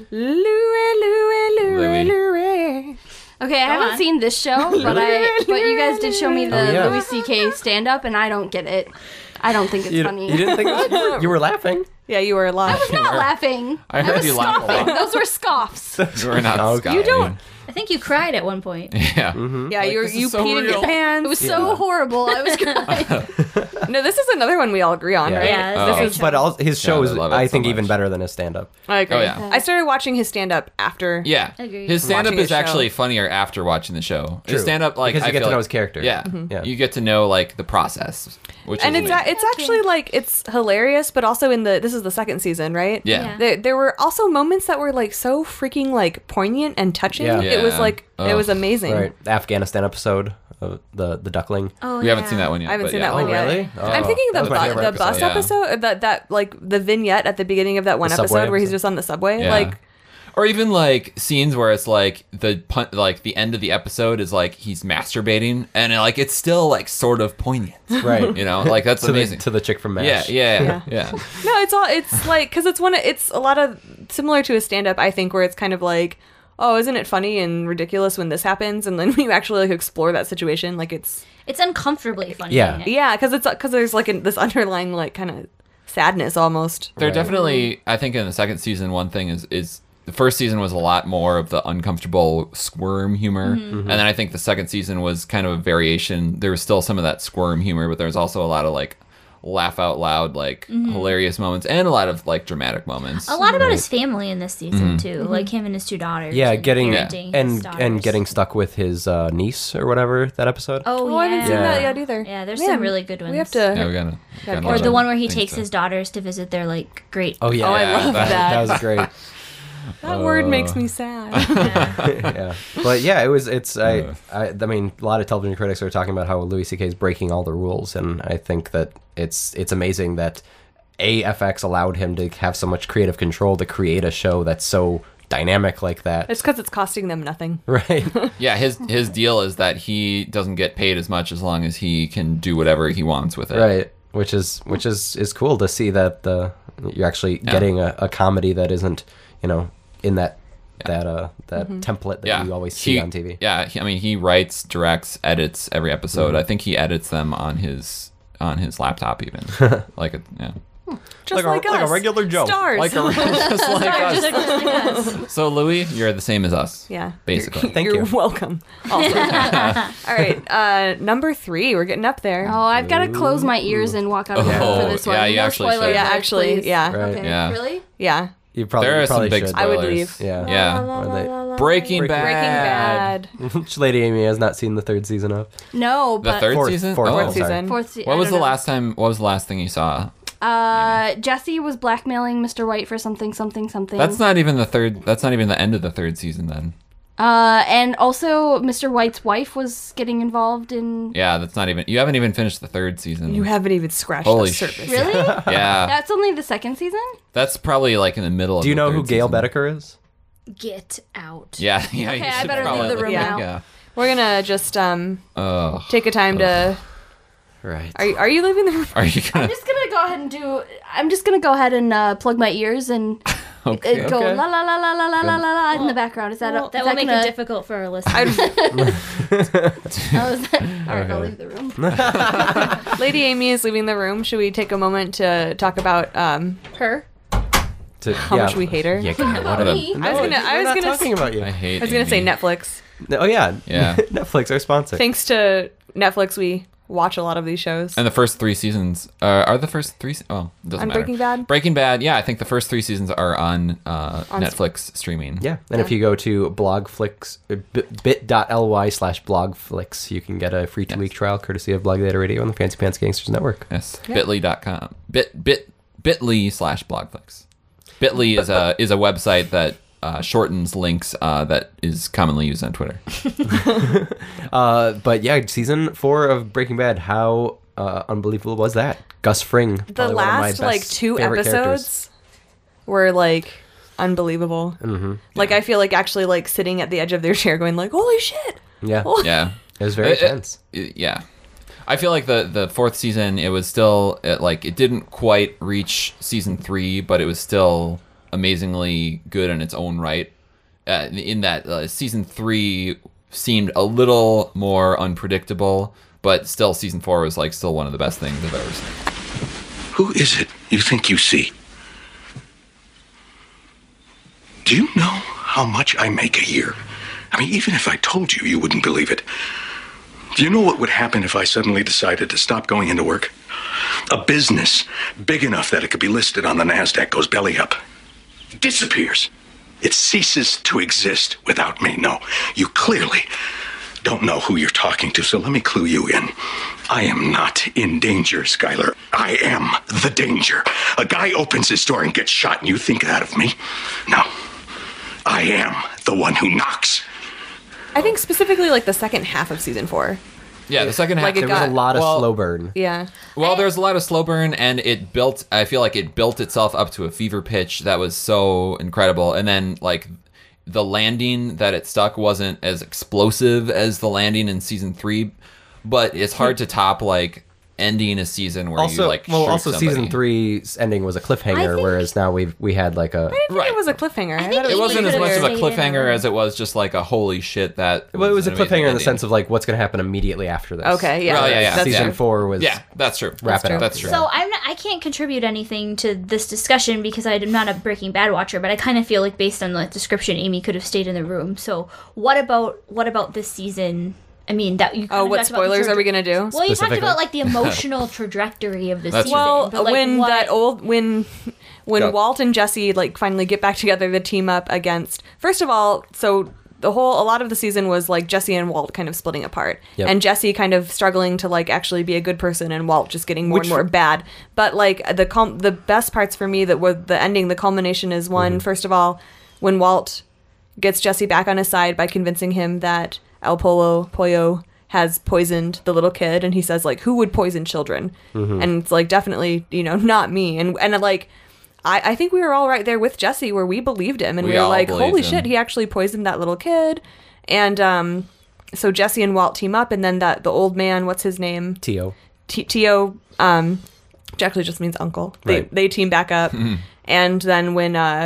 Louie. Okay, I haven't seen this show, but you guys did show me the Oh, yeah. Louis C.K. stand-up, and I don't get it. I don't think it's funny. You didn't think it was, you were laughing? Yeah, you were a lot. I was not laughing. I heard was you laugh a scoffing. lot. Those were scoffs. You were not Okay. Scotty. You don't. I think you cried at one point. Yeah. Yeah, Like, you this is you so peed in your real. pants. It was so horrible. I was crying. No, this is another one we all agree on, right? Yeah, This Oh. is. But his show Yeah, is, I love it I so think, much. even better than his stand-up. I agree. Oh, yeah. I started watching his stand-up after. Yeah. Agreed. His stand-up Watching is his show. actually funnier after watching the show. True. His stand-up, like, Because you I get feel to know like- his character. Yeah. Yeah. You get to know, like, the process, which And is amazing. it's actually like it's hilarious, but also this is the second season, right? Yeah. There were also moments that were like so freaking like poignant and touching. Yeah. It was Yeah. like it was amazing. Right. The Afghanistan episode of the duckling. Oh, We haven't seen that one yet. I haven't but seen yeah. that one Oh, yet. really? I'm Oh, thinking that was my favorite the bus episode. episode, that like the vignette at the beginning of that one The subway episode where he's episode. just on the subway, Yeah. like. Or even like scenes where it's like the end of the episode is like he's masturbating and like it's still like sort of poignant, Right. You know, like that's to amazing. The chick from MASH. Yeah. No, it's like because it's a lot of similar to a stand-up, I think, where it's kind of like, oh, isn't it funny and ridiculous when this happens, and then when you actually like explore that situation, like it's uncomfortably funny. Yeah. yeah, because there's like this underlying like kind of sadness almost. They're definitely. I think in the second season, one thing is the first season was a lot more of the uncomfortable squirm humor, and then I think the second season was kind of a variation. There was still some of that squirm humor, but there was also a lot of like laugh out loud, like hilarious moments, and a lot of like dramatic moments. A lot about his family in this season too, Mm-hmm. like him and his 2 daughters. Yeah, and getting parenting his and daughters. getting stuck with his niece or whatever that episode. Oh, I haven't seen Yeah. that yet either. Yeah, there's Man, some really good ones. We have to. Yeah, we gotta gotta Or catch the up. one where he Think takes so. his daughters to visit their like great. Oh yeah, Oh, I love that. That was great. That word makes me sad. Yeah, but yeah, I mean, a lot of television critics are talking about how Louis C.K. is breaking all the rules, and I think that it's amazing that FX allowed him to have so much creative control to create a show that's so dynamic like that. It's because it's costing them nothing. Right. Yeah, his deal is that he doesn't get paid as much as long as he can do whatever he wants with it. Right. Which is cool to see that you're actually getting a comedy that isn't, in that template that you always see on TV. Yeah, I mean, he writes, directs, edits every episode. I think he edits them on his laptop even. Just like us. a regular Joe. Stars. Just like us. So Louis, you're the same as us. Yeah. Basically. Thank You're you. welcome. Also. All right. Number 3. We're getting up there. Oh, I've got to close my ears and walk out of the room for this one. yeah, you no actually spoiler should. Yeah, alert, actually, please. yeah. Right. Okay. Yeah. Really? Yeah. You probably, There are some probably big should. I would spoilers. leave. Yeah. Yeah. Or Breaking Bad. Which Lady Amy has not seen the 3rd season of. No, The but third Fourth- season? fourth, Oh. I'm sorry. season. What was the last time? What was the last thing you saw? Jesse was blackmailing Mr. White for something. That's not even the third. That's not even the end of the 3rd season. Then. And also Mr. White's wife was getting involved in. Yeah, that's not even. You haven't even finished the 3rd season. You haven't even scratched Holy the surface. Really? Yeah, That's only the 2nd season? that's probably like in the middle. Do you of know the who third Gail season. Bedecker is? Get out. Yeah, yeah. Okay, you I should better leave probably the room look- now. Yeah. We're going to just Oh. take a time to... Right. Are you leaving the room? Are you gonna? I'm just gonna go ahead and plug my ears and Okay. go Okay. la la la la la la la la la in the background. Is that Well, is that will make gonna... it difficult for our listeners. Alright, I'll leave the room. Lady Amy is leaving the room. Should we take a moment to talk about her? How much we hate her? Yeah, God, what a- Me? I was we're gonna not talking about you. I hate. I was gonna say Amy. Netflix. Oh yeah, Yeah. Netflix, our sponsor. Thanks to Netflix, we watch a lot of these shows. And the first 3 seasons are the first 3. Oh, it doesn't On matter. Breaking Bad? Breaking Bad. Yeah, I think the first 3 seasons are on Netflix streaming. Yeah, and if you go to blogflix, bit.ly/blogflix, you can get a free 2-week trial courtesy of Blog Data Radio on the Fancy Pants Gangsters Network. Yes. Yeah. Bitly.com. Bit.ly/blogflix. Bitly is a website that shortens links that is commonly used on Twitter. But yeah, season 4 of Breaking Bad, how unbelievable was that? Gus Fring, The probably one of my last best 2 favorite episodes characters. were unbelievable. Mm-hmm. I feel actually sitting at the edge of their chair going holy shit. Yeah, Yeah. it was very tense. Yeah. I feel like the 4th season, it was still it didn't quite reach season 3, but it was still amazingly good in its own right. In that season 3 seemed a little more unpredictable, but still season 4 was still one of the best things I've ever seen. Who is it you think you see? Do you know how much I make a year? I mean, even if I told you, you wouldn't believe it. Do you know what would happen if I suddenly decided to stop going into work? A business big enough that it could be listed on the NASDAQ goes belly up. Disappears. It ceases to exist without me. No, you clearly don't know who you're talking to, so let me clue you in. I am not in danger, Skylar. I am the danger. A guy opens his door and gets shot, and you think that of me? No. I am the one who knocks. I think specifically the second half of season 4. Yeah, the second half. There was a lot of slow burn. Yeah. Well, there's a lot of slow burn, and I feel like it built itself up to a fever pitch that was so incredible. And then, the landing that it stuck wasn't as explosive as the landing in season 3, but it's hard to top, ending a season where Also, you, shoot somebody. season 3's ending was a cliffhanger, whereas now we had a... I didn't think it was a cliffhanger. I thought It wasn't as much as a stayed in cliffhanger a- as it was just a holy shit that... Well, it was a an amazing cliffhanger in the ending. sense of what's going to happen immediately after this. Okay, yeah. Well, yeah. That's Season true. 4 was... Yeah, that's true. Wrap it up. That's true. So I can't contribute anything to this discussion because I'm not a Breaking Bad watcher, but I kind of feel like based on the description, Amy could have stayed in the room. So what about this season I mean, that you. Oh, what spoilers are we gonna do? Well, you talked about like the emotional trajectory of the season. Well, but, like, when what- that old when Go. Walt and Jesse like finally get back together to team up against. First of all, so a lot of the season was like Jesse and Walt kind of splitting apart, Yep. and Jesse kind of struggling to like actually be a good person, and Walt just getting more Which- and more bad. But like the best parts for me that were the ending, the culmination is one. First of all, when Walt gets Jesse back on his side by convincing him that El Pollo has poisoned the little kid, and he says like, who would poison children? And it's like, definitely, not me. And like, I think we were all right there with Jesse where we believed him, and we were all like, believed holy him. shit, he actually poisoned that little kid. And so Jesse and Walt team up, and then the old man, what's his name? Tio. Tio, which actually just means uncle. They team back up, and then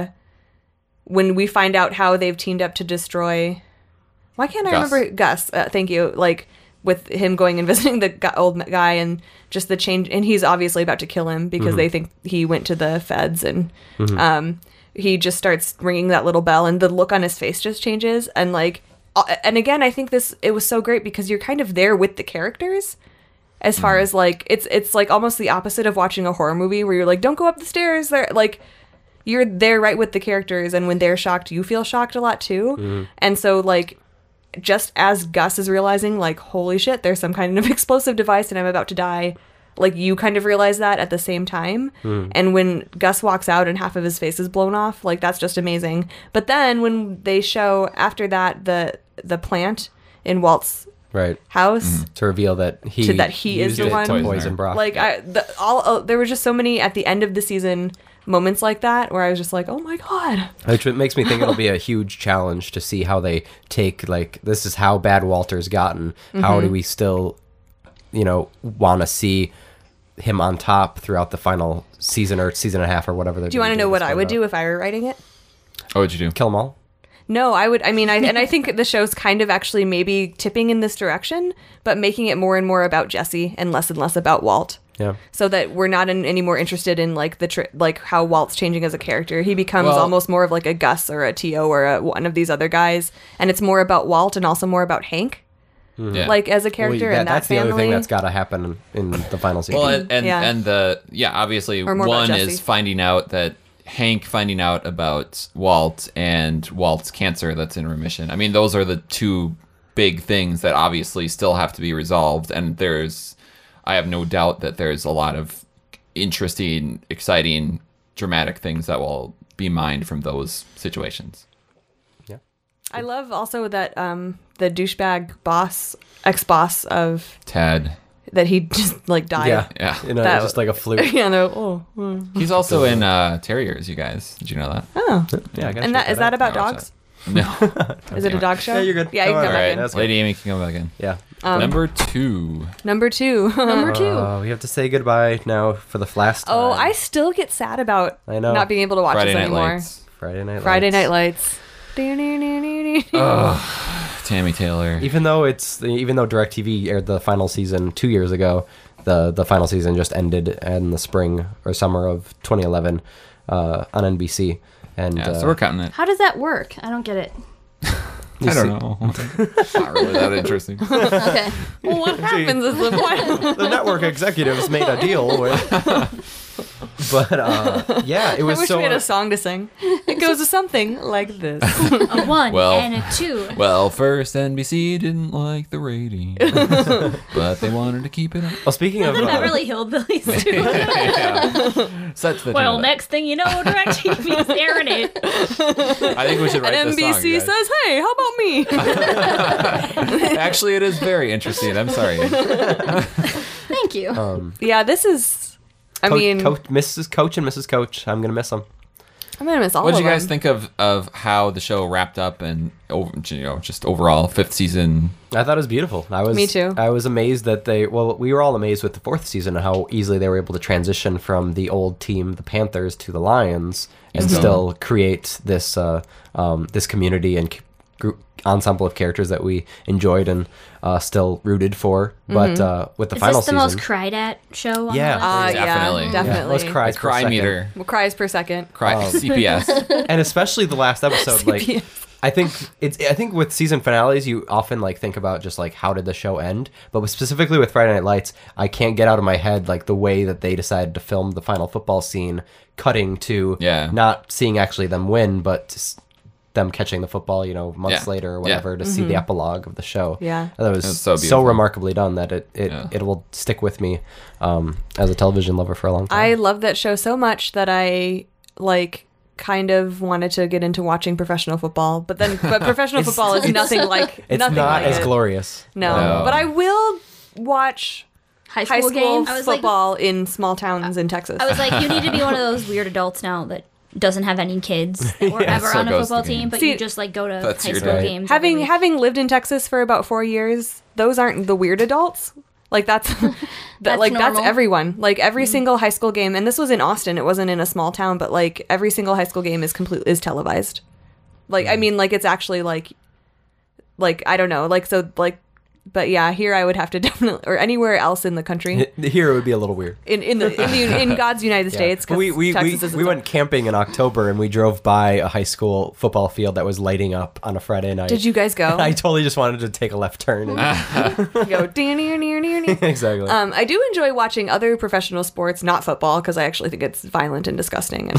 when we find out how they've teamed up to destroy, why can't I Gus. remember Gus? Thank you. Like with him going and visiting the old guy, and just the change, and he's obviously about to kill him because they think he went to the feds, and he just starts ringing that little bell, and the look on his face just changes, and like. And again, I think it was so great because you're kind of there with the characters as far as like, it's like almost the opposite of watching a horror movie where you're like, don't go up the stairs. They're like, you're there right with the characters. And when they're shocked, you feel shocked a lot too. And so like, just as Gus is realizing like, holy shit, there's some kind of explosive device and I'm about to die. Like you kind of realize that at the same time. And when Gus walks out and half of his face is blown off, like that's just amazing. But then when they show after that, the plant in Walt's house to reveal that he is used the it one to poison Brock. Like there were just so many at the end of the season moments like that where I was just like, oh my god. Which makes me think it'll be a huge challenge to see how they take, like, this is how bad Walter's gotten. How do we still, want to see him on top throughout the final season or season and a half or whatever. Do you want to know what I would do if I were writing it? What would you do? Kill them all? No, I would. I mean, I think the show's kind of actually maybe tipping in this direction, but making it more and more about Jesse and less about Walt. Yeah. So that we're not any more interested in like like how Walt's changing as a character. He becomes almost more of like a Gus or a Tio or one of these other guys, and it's more about Walt and also more about Hank. Yeah. Like as a character and that that's family. the other thing that's got to happen in the final season. Well, and obviously Or more about one Jesse. is finding out about Walt and Walt's cancer that's in remission. I mean, those are the two big things that obviously still have to be resolved, and I have no doubt that there's a lot of interesting, exciting, dramatic things that will be mined from those situations. I love also that the douchebag ex-boss of Ted. that he just like died. Yeah. That- just like a fluke. Yeah, no. Oh. He's also in Terriers, you guys. Did you know that? Oh. Yeah, I gotta And check is that about I watched dogs? No. Is it a dog show? Yeah, you're good. Yeah, you can Come come on. back Alright, in. that's Lady Amy can come back in. Yeah. Number 2. Number 2. We have to say goodbye now for the last time. Oh, I still get sad about I know. not being able to watch Friday this Night anymore. Lights. Friday Night Lights. Tammy Taylor. Even though DirecTV aired the final season 2 years ago, the final season just ended in the spring or summer of 2011 on NBC. And So we're counting it. How does that work? I don't get it. I don't know. Not really that interesting. Okay. Well, what happens is the point. the network executives made a deal with. But yeah, it was I wish so. we had a song to sing. It goes to something like this. A 1 Well- and a 2. Well, first NBC didn't like the rating, but they wanted to keep it up. Well, speaking of, Isn't that really hillbillies too? Yeah. Such the Well, tune of next thing you know, DirecTV's airing it. it. I think we should write And this song, NBC guys. says, "Hey, how about me?" Actually, it is very interesting. I'm sorry. Thank you. Yeah, this is. I mean, Mrs. Coach and Mrs. Coach. I'm gonna miss them. I'm gonna miss all What of did you guys them. think of how the show wrapped up and just overall 5th season? I thought it was beautiful. Me too. I was amazed that we were all amazed with the 4th season and how easily they were able to transition from the old team, the Panthers, to the Lions, and still create this this community and group ensemble of characters that we enjoyed and still rooted for. But with the Is final this the season, most cried at show on Yeah. the list? Definitely. Yeah, definitely. let's cry. Cry meter. Well, cries per second. Cry CPS. And especially the last episode, like CPS. I think with season finales, you often like think about just like how did the show end, but specifically with Friday Night Lights, I can't get out of my head like the way that they decided to film the final football scene, cutting to not seeing actually them win, but them catching the football, months later or whatever, to see the epilogue of the show. Yeah, that was so remarkably done that it will stick with me as a television lover for a long time. I love that show so much that I kind of wanted to get into watching professional football, but professional football is nothing like it's nothing not like as it. glorious. No, but I will watch high school games. football in small towns in Texas. I was like, you need to be one of those weird adults now that doesn't have any kids that were ever on a football team, but you just go to high school games. Having lived in Texas for about 4 years, those aren't the weird adults. That's that's everyone. Like every single high school game, and this was in Austin. It wasn't in a small town, but every single high school game is televised. It's actually I don't know. But yeah, here I would have to definitely, or anywhere else in the country. Here it would be a little weird. In God's United States. We went camping in October and we drove by a high school football field that was lighting up on a Friday night. Did you guys go? And I totally just wanted to take a left turn and go near. Exactly. I do enjoy watching other professional sports, not football, because I actually think it's violent and disgusting.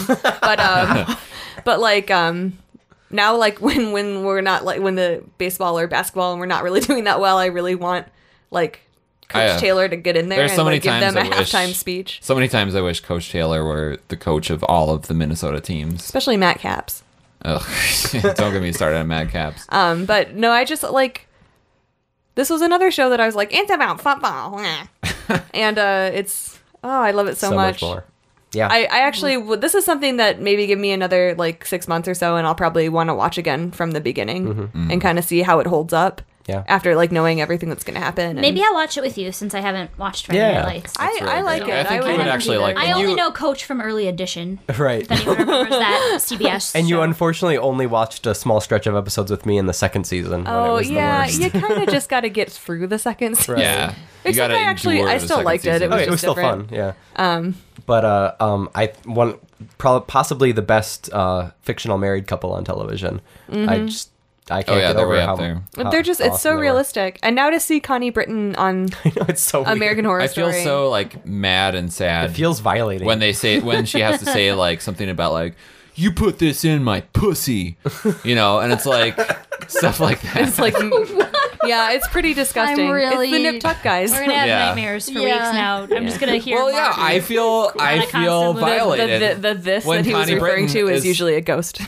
Now, when we're not when the baseball or basketball and we're not really doing that well, I really want Coach Taylor to get in there and give them a halftime speech. So many times I wish Coach Taylor were the coach of all of the Minnesota teams, especially Matt Capps. Ugh, don't get me started on Matt Capps. But no, I just this was another show that I was like, it's about football, and I love it so much. More. Yeah, I actually this is something that maybe give me another 6 months or so, and I'll probably want to watch again from the beginning and kind of see how it holds up. Yeah. After knowing everything that's going to happen. Maybe I'll watch it with you since I haven't watched Friday Night Lights. I like it. I think you would actually like it. I only know Coach from Early Edition. Right. If anyone remembers that CBS And show. you unfortunately only watched a small stretch of episodes with me in the second season. Oh, when it was yeah. the worst. You kind of just got to get through the second season. Right. Yeah. Except I still liked it. It was still fun. Yeah. But possibly the best fictional married couple on television. I can't get over how they're just awesome it's so realistic. And now to see Connie Britton on it's so American Horror Story. I feel so mad and sad. It feels violating when she has to say something about you put this in my pussy, and it's stuff like that. It's yeah, it's pretty disgusting. It's the Nip Tuck guys. We're gonna have nightmares for weeks now. I'm just gonna hear. Well, yeah, I feel violated. The this that he was referring to is usually a ghost.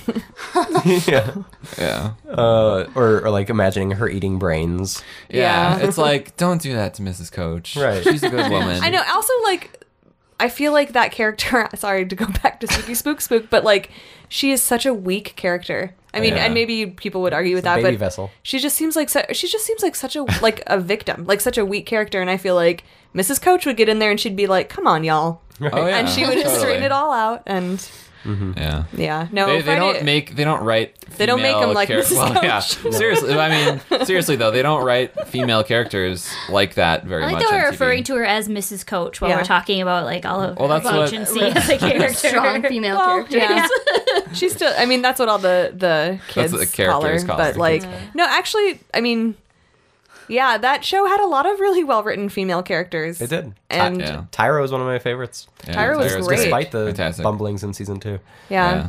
Yeah. Or imagining her eating brains. Yeah. It's don't do that to Mrs. Coach. Right. She's a good woman. I know. Also, I feel like that character. Sorry to go back to Spooky Spook, but she is such a weak character. I mean, and maybe people would argue with that, baby but vessel. She just seems like such a a victim, such a weak character. And I feel like Mrs. Coach would get in there and she'd be like, "Come on, y'all," and she would just straighten it all out. And yeah, no, they don't write. They don't make them like Mrs. Coach. Yeah, seriously. I mean, seriously though, they don't write female characters like that very much. I like that we're referring to her as Mrs. Coach while we're talking about all of her agency as a character. Strong female character. Yeah. She's still. I mean, that's what all the kids call her. But no, actually, I mean. Yeah, that show had a lot of really well-written female characters. It did. And Tyra was one of my favorites. Yeah, Tyra was great. Despite the bumblings in season 2. Yeah.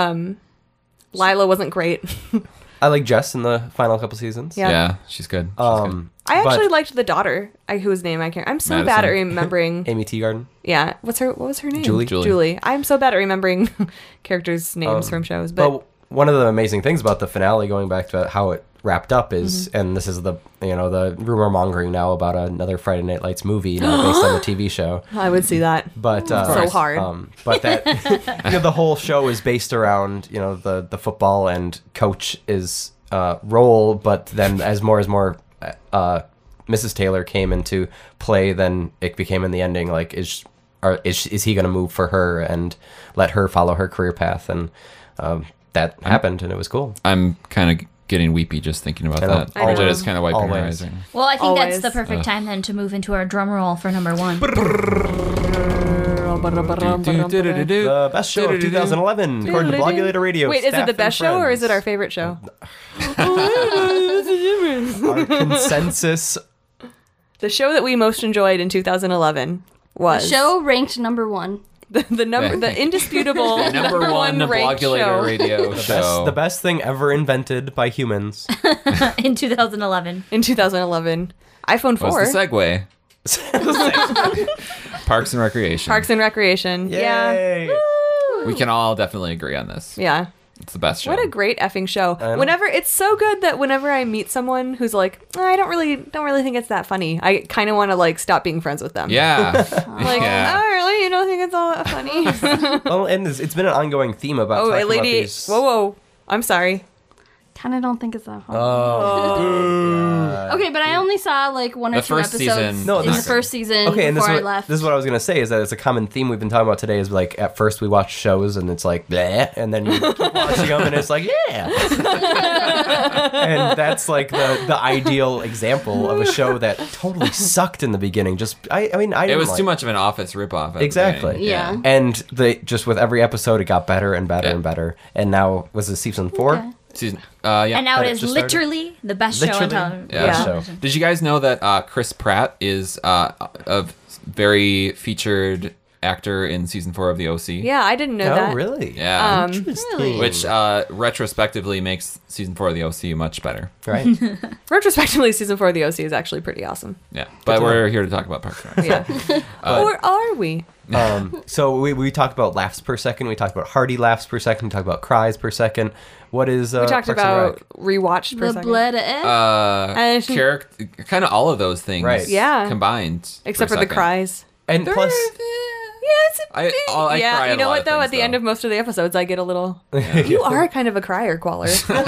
Lila wasn't great. I like Jess in the final couple seasons. Yeah, she's good. I actually liked the daughter, whose name I can't. I'm so bad at remembering. Amy Teagarden. Yeah. What was her name? Julie. I'm so bad at remembering characters' names from shows. But one of the amazing things about the finale, going back to how it wrapped up, is, and this is the rumor mongering now about another Friday Night Lights movie now based on the TV show. I would see that. But so hard. But that the whole show is based around the football and Coach's role. But then as more Mrs. Taylor came into play, then it became in the ending is he going to move for her and let her follow her career path, and that happened, and it was cool. I'm kind of getting weepy just thinking about that. Bridget is kind of wiping her eyes. Well, I think that's the perfect time then to move into our drum roll for number 1. The best show of 2011, according to Blogulator Radio. Wait, is it staff the best and show or friends. is it our favorite show? Our consensus. The show that we most enjoyed in 2011 was Show ranked number 1. the indisputable number one ranked Blogulator show. Radio show. The best thing ever invented by humans. In 2011. In 2011, iPhone 4. What's the segue? Parks and Recreation. Parks and Recreation. Yeah. Yay. We can all definitely agree on this. Yeah. It's the best show. What a great effing show. know. Whenever it's so good that whenever I meet someone who's like, I don't really think it's that funny, I kind of want to like stop being friends with them. Yeah. Like, Yeah. oh, really? You don't think it's all that funny? Well, and it's been an ongoing theme about Oh, talking a lady. about these. Whoa. I'm sorry. Kind of don't think it's that funny. Oh. Okay, but I only saw like one or The two first episodes season- No, in this the is- first season Okay, and before I left. this is what I was going to say, is that it's a common theme we've been talking about today, is like at first we watch shows and it's like, bleh, and then you keep watching them and it's like, yeah. And that's like the ideal example of a show that totally sucked in the beginning. Just, I mean, I It didn't was like too much of an Office ripoff. at the Exactly. beginning. Yeah. And they just with every episode, it got better and better Yeah. and better. And now, was it season 4? Okay. Season, yeah. And now That it is just started? literally the best show on Literally? television. Yeah. Yeah. Show. Did you guys know that Chris Pratt is a very featured actor in season 4 of The OC? Yeah, I didn't know that. Oh, really? Yeah. Interesting. Which retrospectively makes season 4 of The OC much better. Right. Retrospectively, season 4 of The OC is actually pretty awesome. Yeah. But we're here to talk about Parks and Rec. Yeah. Or are we? So we talked about laughs per second. We talked about hearty laughs per second. We talked about cries per second. What is We talked Parks and about Rec? rewatched per The second. blood of Character, kind of all of those things Right. Yeah. combined. Except for the second. cries. And plus, Yes. I cry Yeah, at you a know lot what of though? things, At the end though. of most of the episodes, I get a little. You are kind of a crier, Qualler.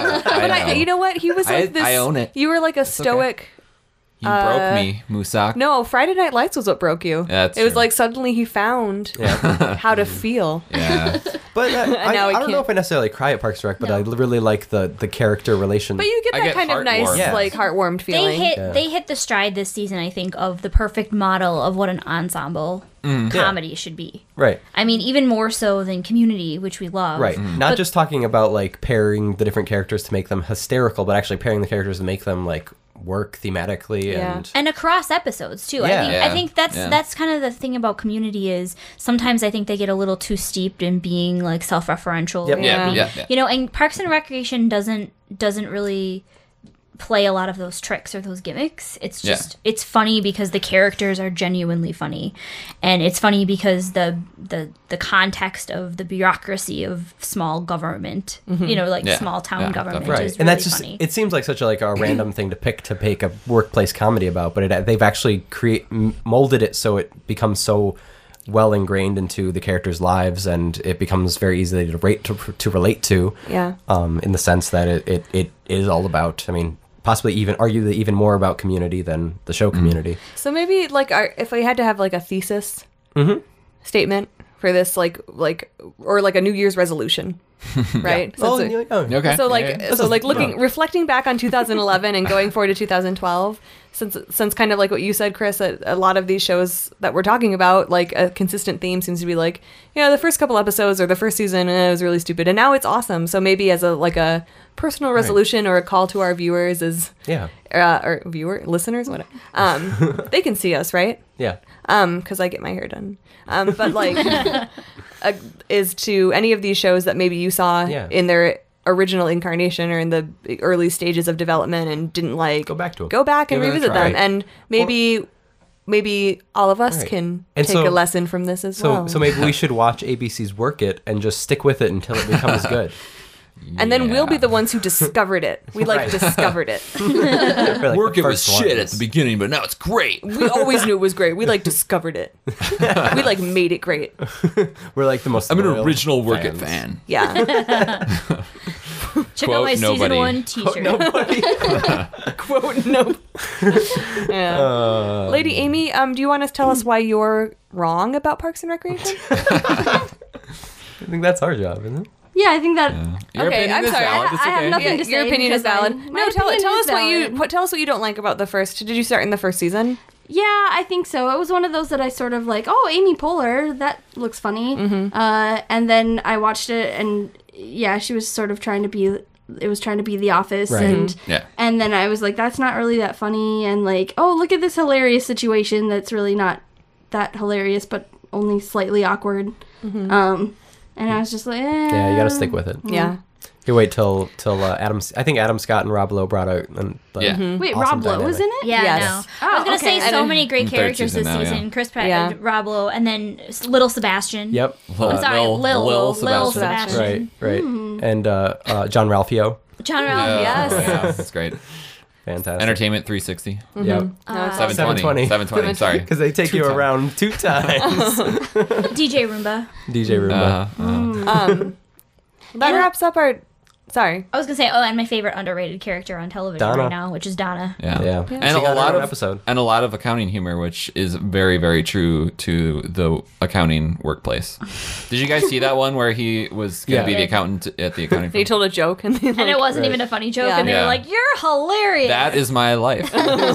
But you know what? He was like this. I own it. You were like a okay. stoic. You broke me, Musak. No, Friday Night Lights was what broke you. That's it was true. like suddenly he found how to feel. Yeah. but now I he don't know can't. if I necessarily cry at Parks and Rec, but I really like the character relation. But you get I that get kind of nice, heartwarmed. Yeah. like heartwarmed feeling. They hit the stride this season, I think, of the perfect model of what an ensemble comedy should be. Right. I mean, even more so than Community, which we love. Right. Not But- just talking about like pairing the different characters to make them hysterical, but actually pairing the characters to make them like work thematically and And across episodes too. Yeah. I think that's kind of the thing about Community is sometimes I think they get a little too steeped in being like self-referential. Yep. or Yeah, being- yeah. You know, and Parks and Recreation doesn't really play a lot of those tricks or those gimmicks. It's just it's funny because the characters are genuinely funny, and it's funny because the context of the bureaucracy of small government, you know, like Yeah. small town Yeah, government, definitely. is and really that's just funny. it seems like such a random thing to pick a workplace comedy about, but they've actually molded it so it becomes so well ingrained into the characters' lives, and it becomes very easy to relate to. Yeah. In the sense that it is all about. I mean, possibly even arguably even more about Community than the show Community. So maybe like if we had to have like a thesis statement for this, like or like a New Year's resolution, right? So, it's a- Okay. so like Yeah. so like reflecting back on 2011 and going forward to 2012, since kind of like what you said, Chris, a lot of these shows that we're talking about, like a consistent theme seems to be like, the first couple episodes or the first season it was really stupid, and now it's awesome. So maybe as a personal resolution or a call to our viewers is or listeners, whatever. They can see us, right? Yeah. Because I get my hair done. But like, is to any of these shows that maybe you saw in their original incarnation or in the early stages of development and didn't like, Go back to 'em. go back and Give it a revisit try. them, and maybe all of us Right. can And take so- a lesson from this as well. So maybe we should watch ABC's Work It and just stick with it until it becomes good. and then we'll be the ones who discovered it. We Right. discovered it. Or, like, Work the it was first shit ones. at the beginning, but now it's great. We always knew it was great. We discovered it. We made it great. We're like the most. I'm an loyal original Work fans. It fan. Yeah. Check Quote out my nobody. season 1 t-shirt. Quote no. Yeah. Lady Amy, do you want to tell us why you're wrong about Parks and Recreation? I think that's our job, isn't it? Yeah, I think that. Your Okay, opinion I'm is sorry. valid. It's I have okay. nothing to say Your opinion is because valid. my No, tell opinion us is valid. tell us what you don't like about the first. Did you start in the first season? Yeah, I think so. It was one of those that I sort of like, oh, Amy Poehler, that looks funny. And then I watched it, and yeah, she was sort of trying to be The Office, Right. and then I was like, that's not really that funny, and like, oh, look at this hilarious situation that's really not that hilarious, but only slightly awkward. And I was just like, Yeah, you got to stick with it. Yeah. You wait till I think Adam Scott and Rob Lowe brought out Wait, Rob Lowe was in it? Yeah, Yes. no. I was gonna okay. say so many great Third characters season this now, yeah. season. Chris Pratt, Yeah. Rob Lowe, and then Little Sebastian. Yep. I'm sorry, Lil Sebastian. Right. And John Ralphio. John Ralph. Yeah, Yes. that's great. Fantastic. Entertainment 360. Yep. 720. 720. Sorry. Because they take you around 2 times. DJ Roomba. DJ Roomba. That wraps up our. Sorry. I was gonna say, and my favorite underrated character on television Donna. right now, which is Donna. Yeah. And She a got her lot own of episode. and a lot of accounting humor, which is very, very true to the accounting workplace. Did you guys see that one where he was going to be the accountant at the accounting firm? He told a joke, and And it wasn't even a funny joke, and they were Yeah. like, "You're hilarious." That is my life.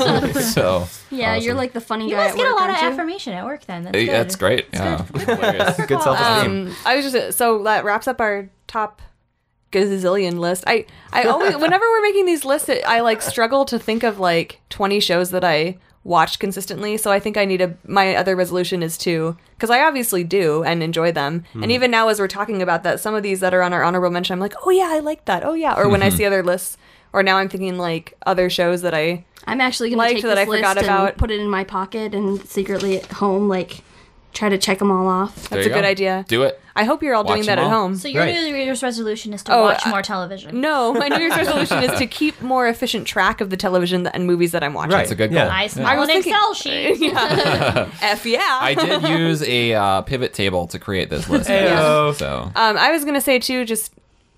So Yeah, you're like the funny you guy must at get a work, lot of aren't you? affirmation at work. Then that's good. that's great. Yeah, hilarious. Good self-esteem. I was just so that wraps up our top gazillion list. I always whenever we're making these lists, I like struggle to think of like 20 shows that I watched consistently. So I think I need my other resolution is to, because I obviously do and enjoy them. And even now as we're talking about that, some of these that are on our honorable mention, I'm like, oh yeah, I like that. Oh yeah. Or when I see other lists, or now I'm thinking like other shows that I'm actually going to liked take that this I forgot list about. and put it in my pocket and secretly at home, like, try to check them all off. There That's you a good go. idea. Do it. I hope you're all Watch doing that them at all. home. So your Right. New Year's resolution is to Oh, watch more television. No, my New Year's resolution is to keep more efficient track of the television and movies that I'm watching. Right. That's a good goal. Nice, I was an thinking- Excel sheet. F yeah. I did use a pivot table to create this list. Ayo. So I was gonna say too, just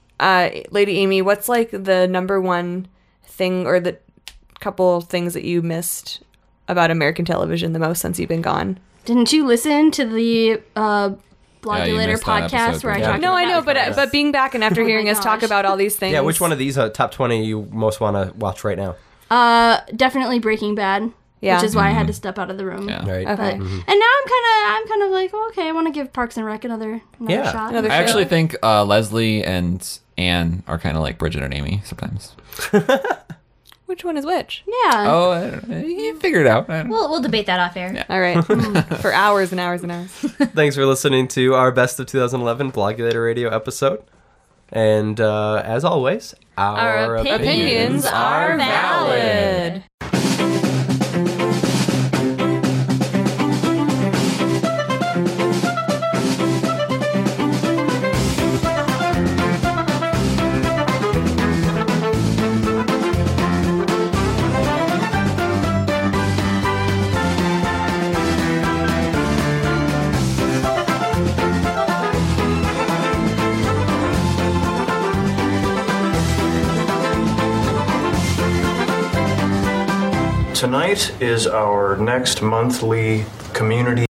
Lady Amy, what's like the number one thing or the couple things that you missed about American television the most since you've been gone? Didn't you listen to the Yeah, you Blogulator missed that podcast episode where I where- talked No, about I know, but being back and after Oh my hearing us talk gosh. about all these things. Yeah, which one of these top 20 you most want to watch right now? definitely Breaking Bad. Yeah. Which is why I had to step out of the room. Yeah. Right. Okay. But, and now I'm kind of like, oh, okay, I want to give Parks and Rec another Yeah. shot. Another I actually think Leslie and Anne are kind of like Bridget and Amy sometimes. Which one is which? Yeah. Oh, I don't know. You figure it out. I don't know. We'll debate that off air. Yeah. All right. For hours and hours and hours. Thanks for listening to our Best of 2011 Blogulator Radio episode. And as always, our Opinions are valid. Tonight is our next monthly community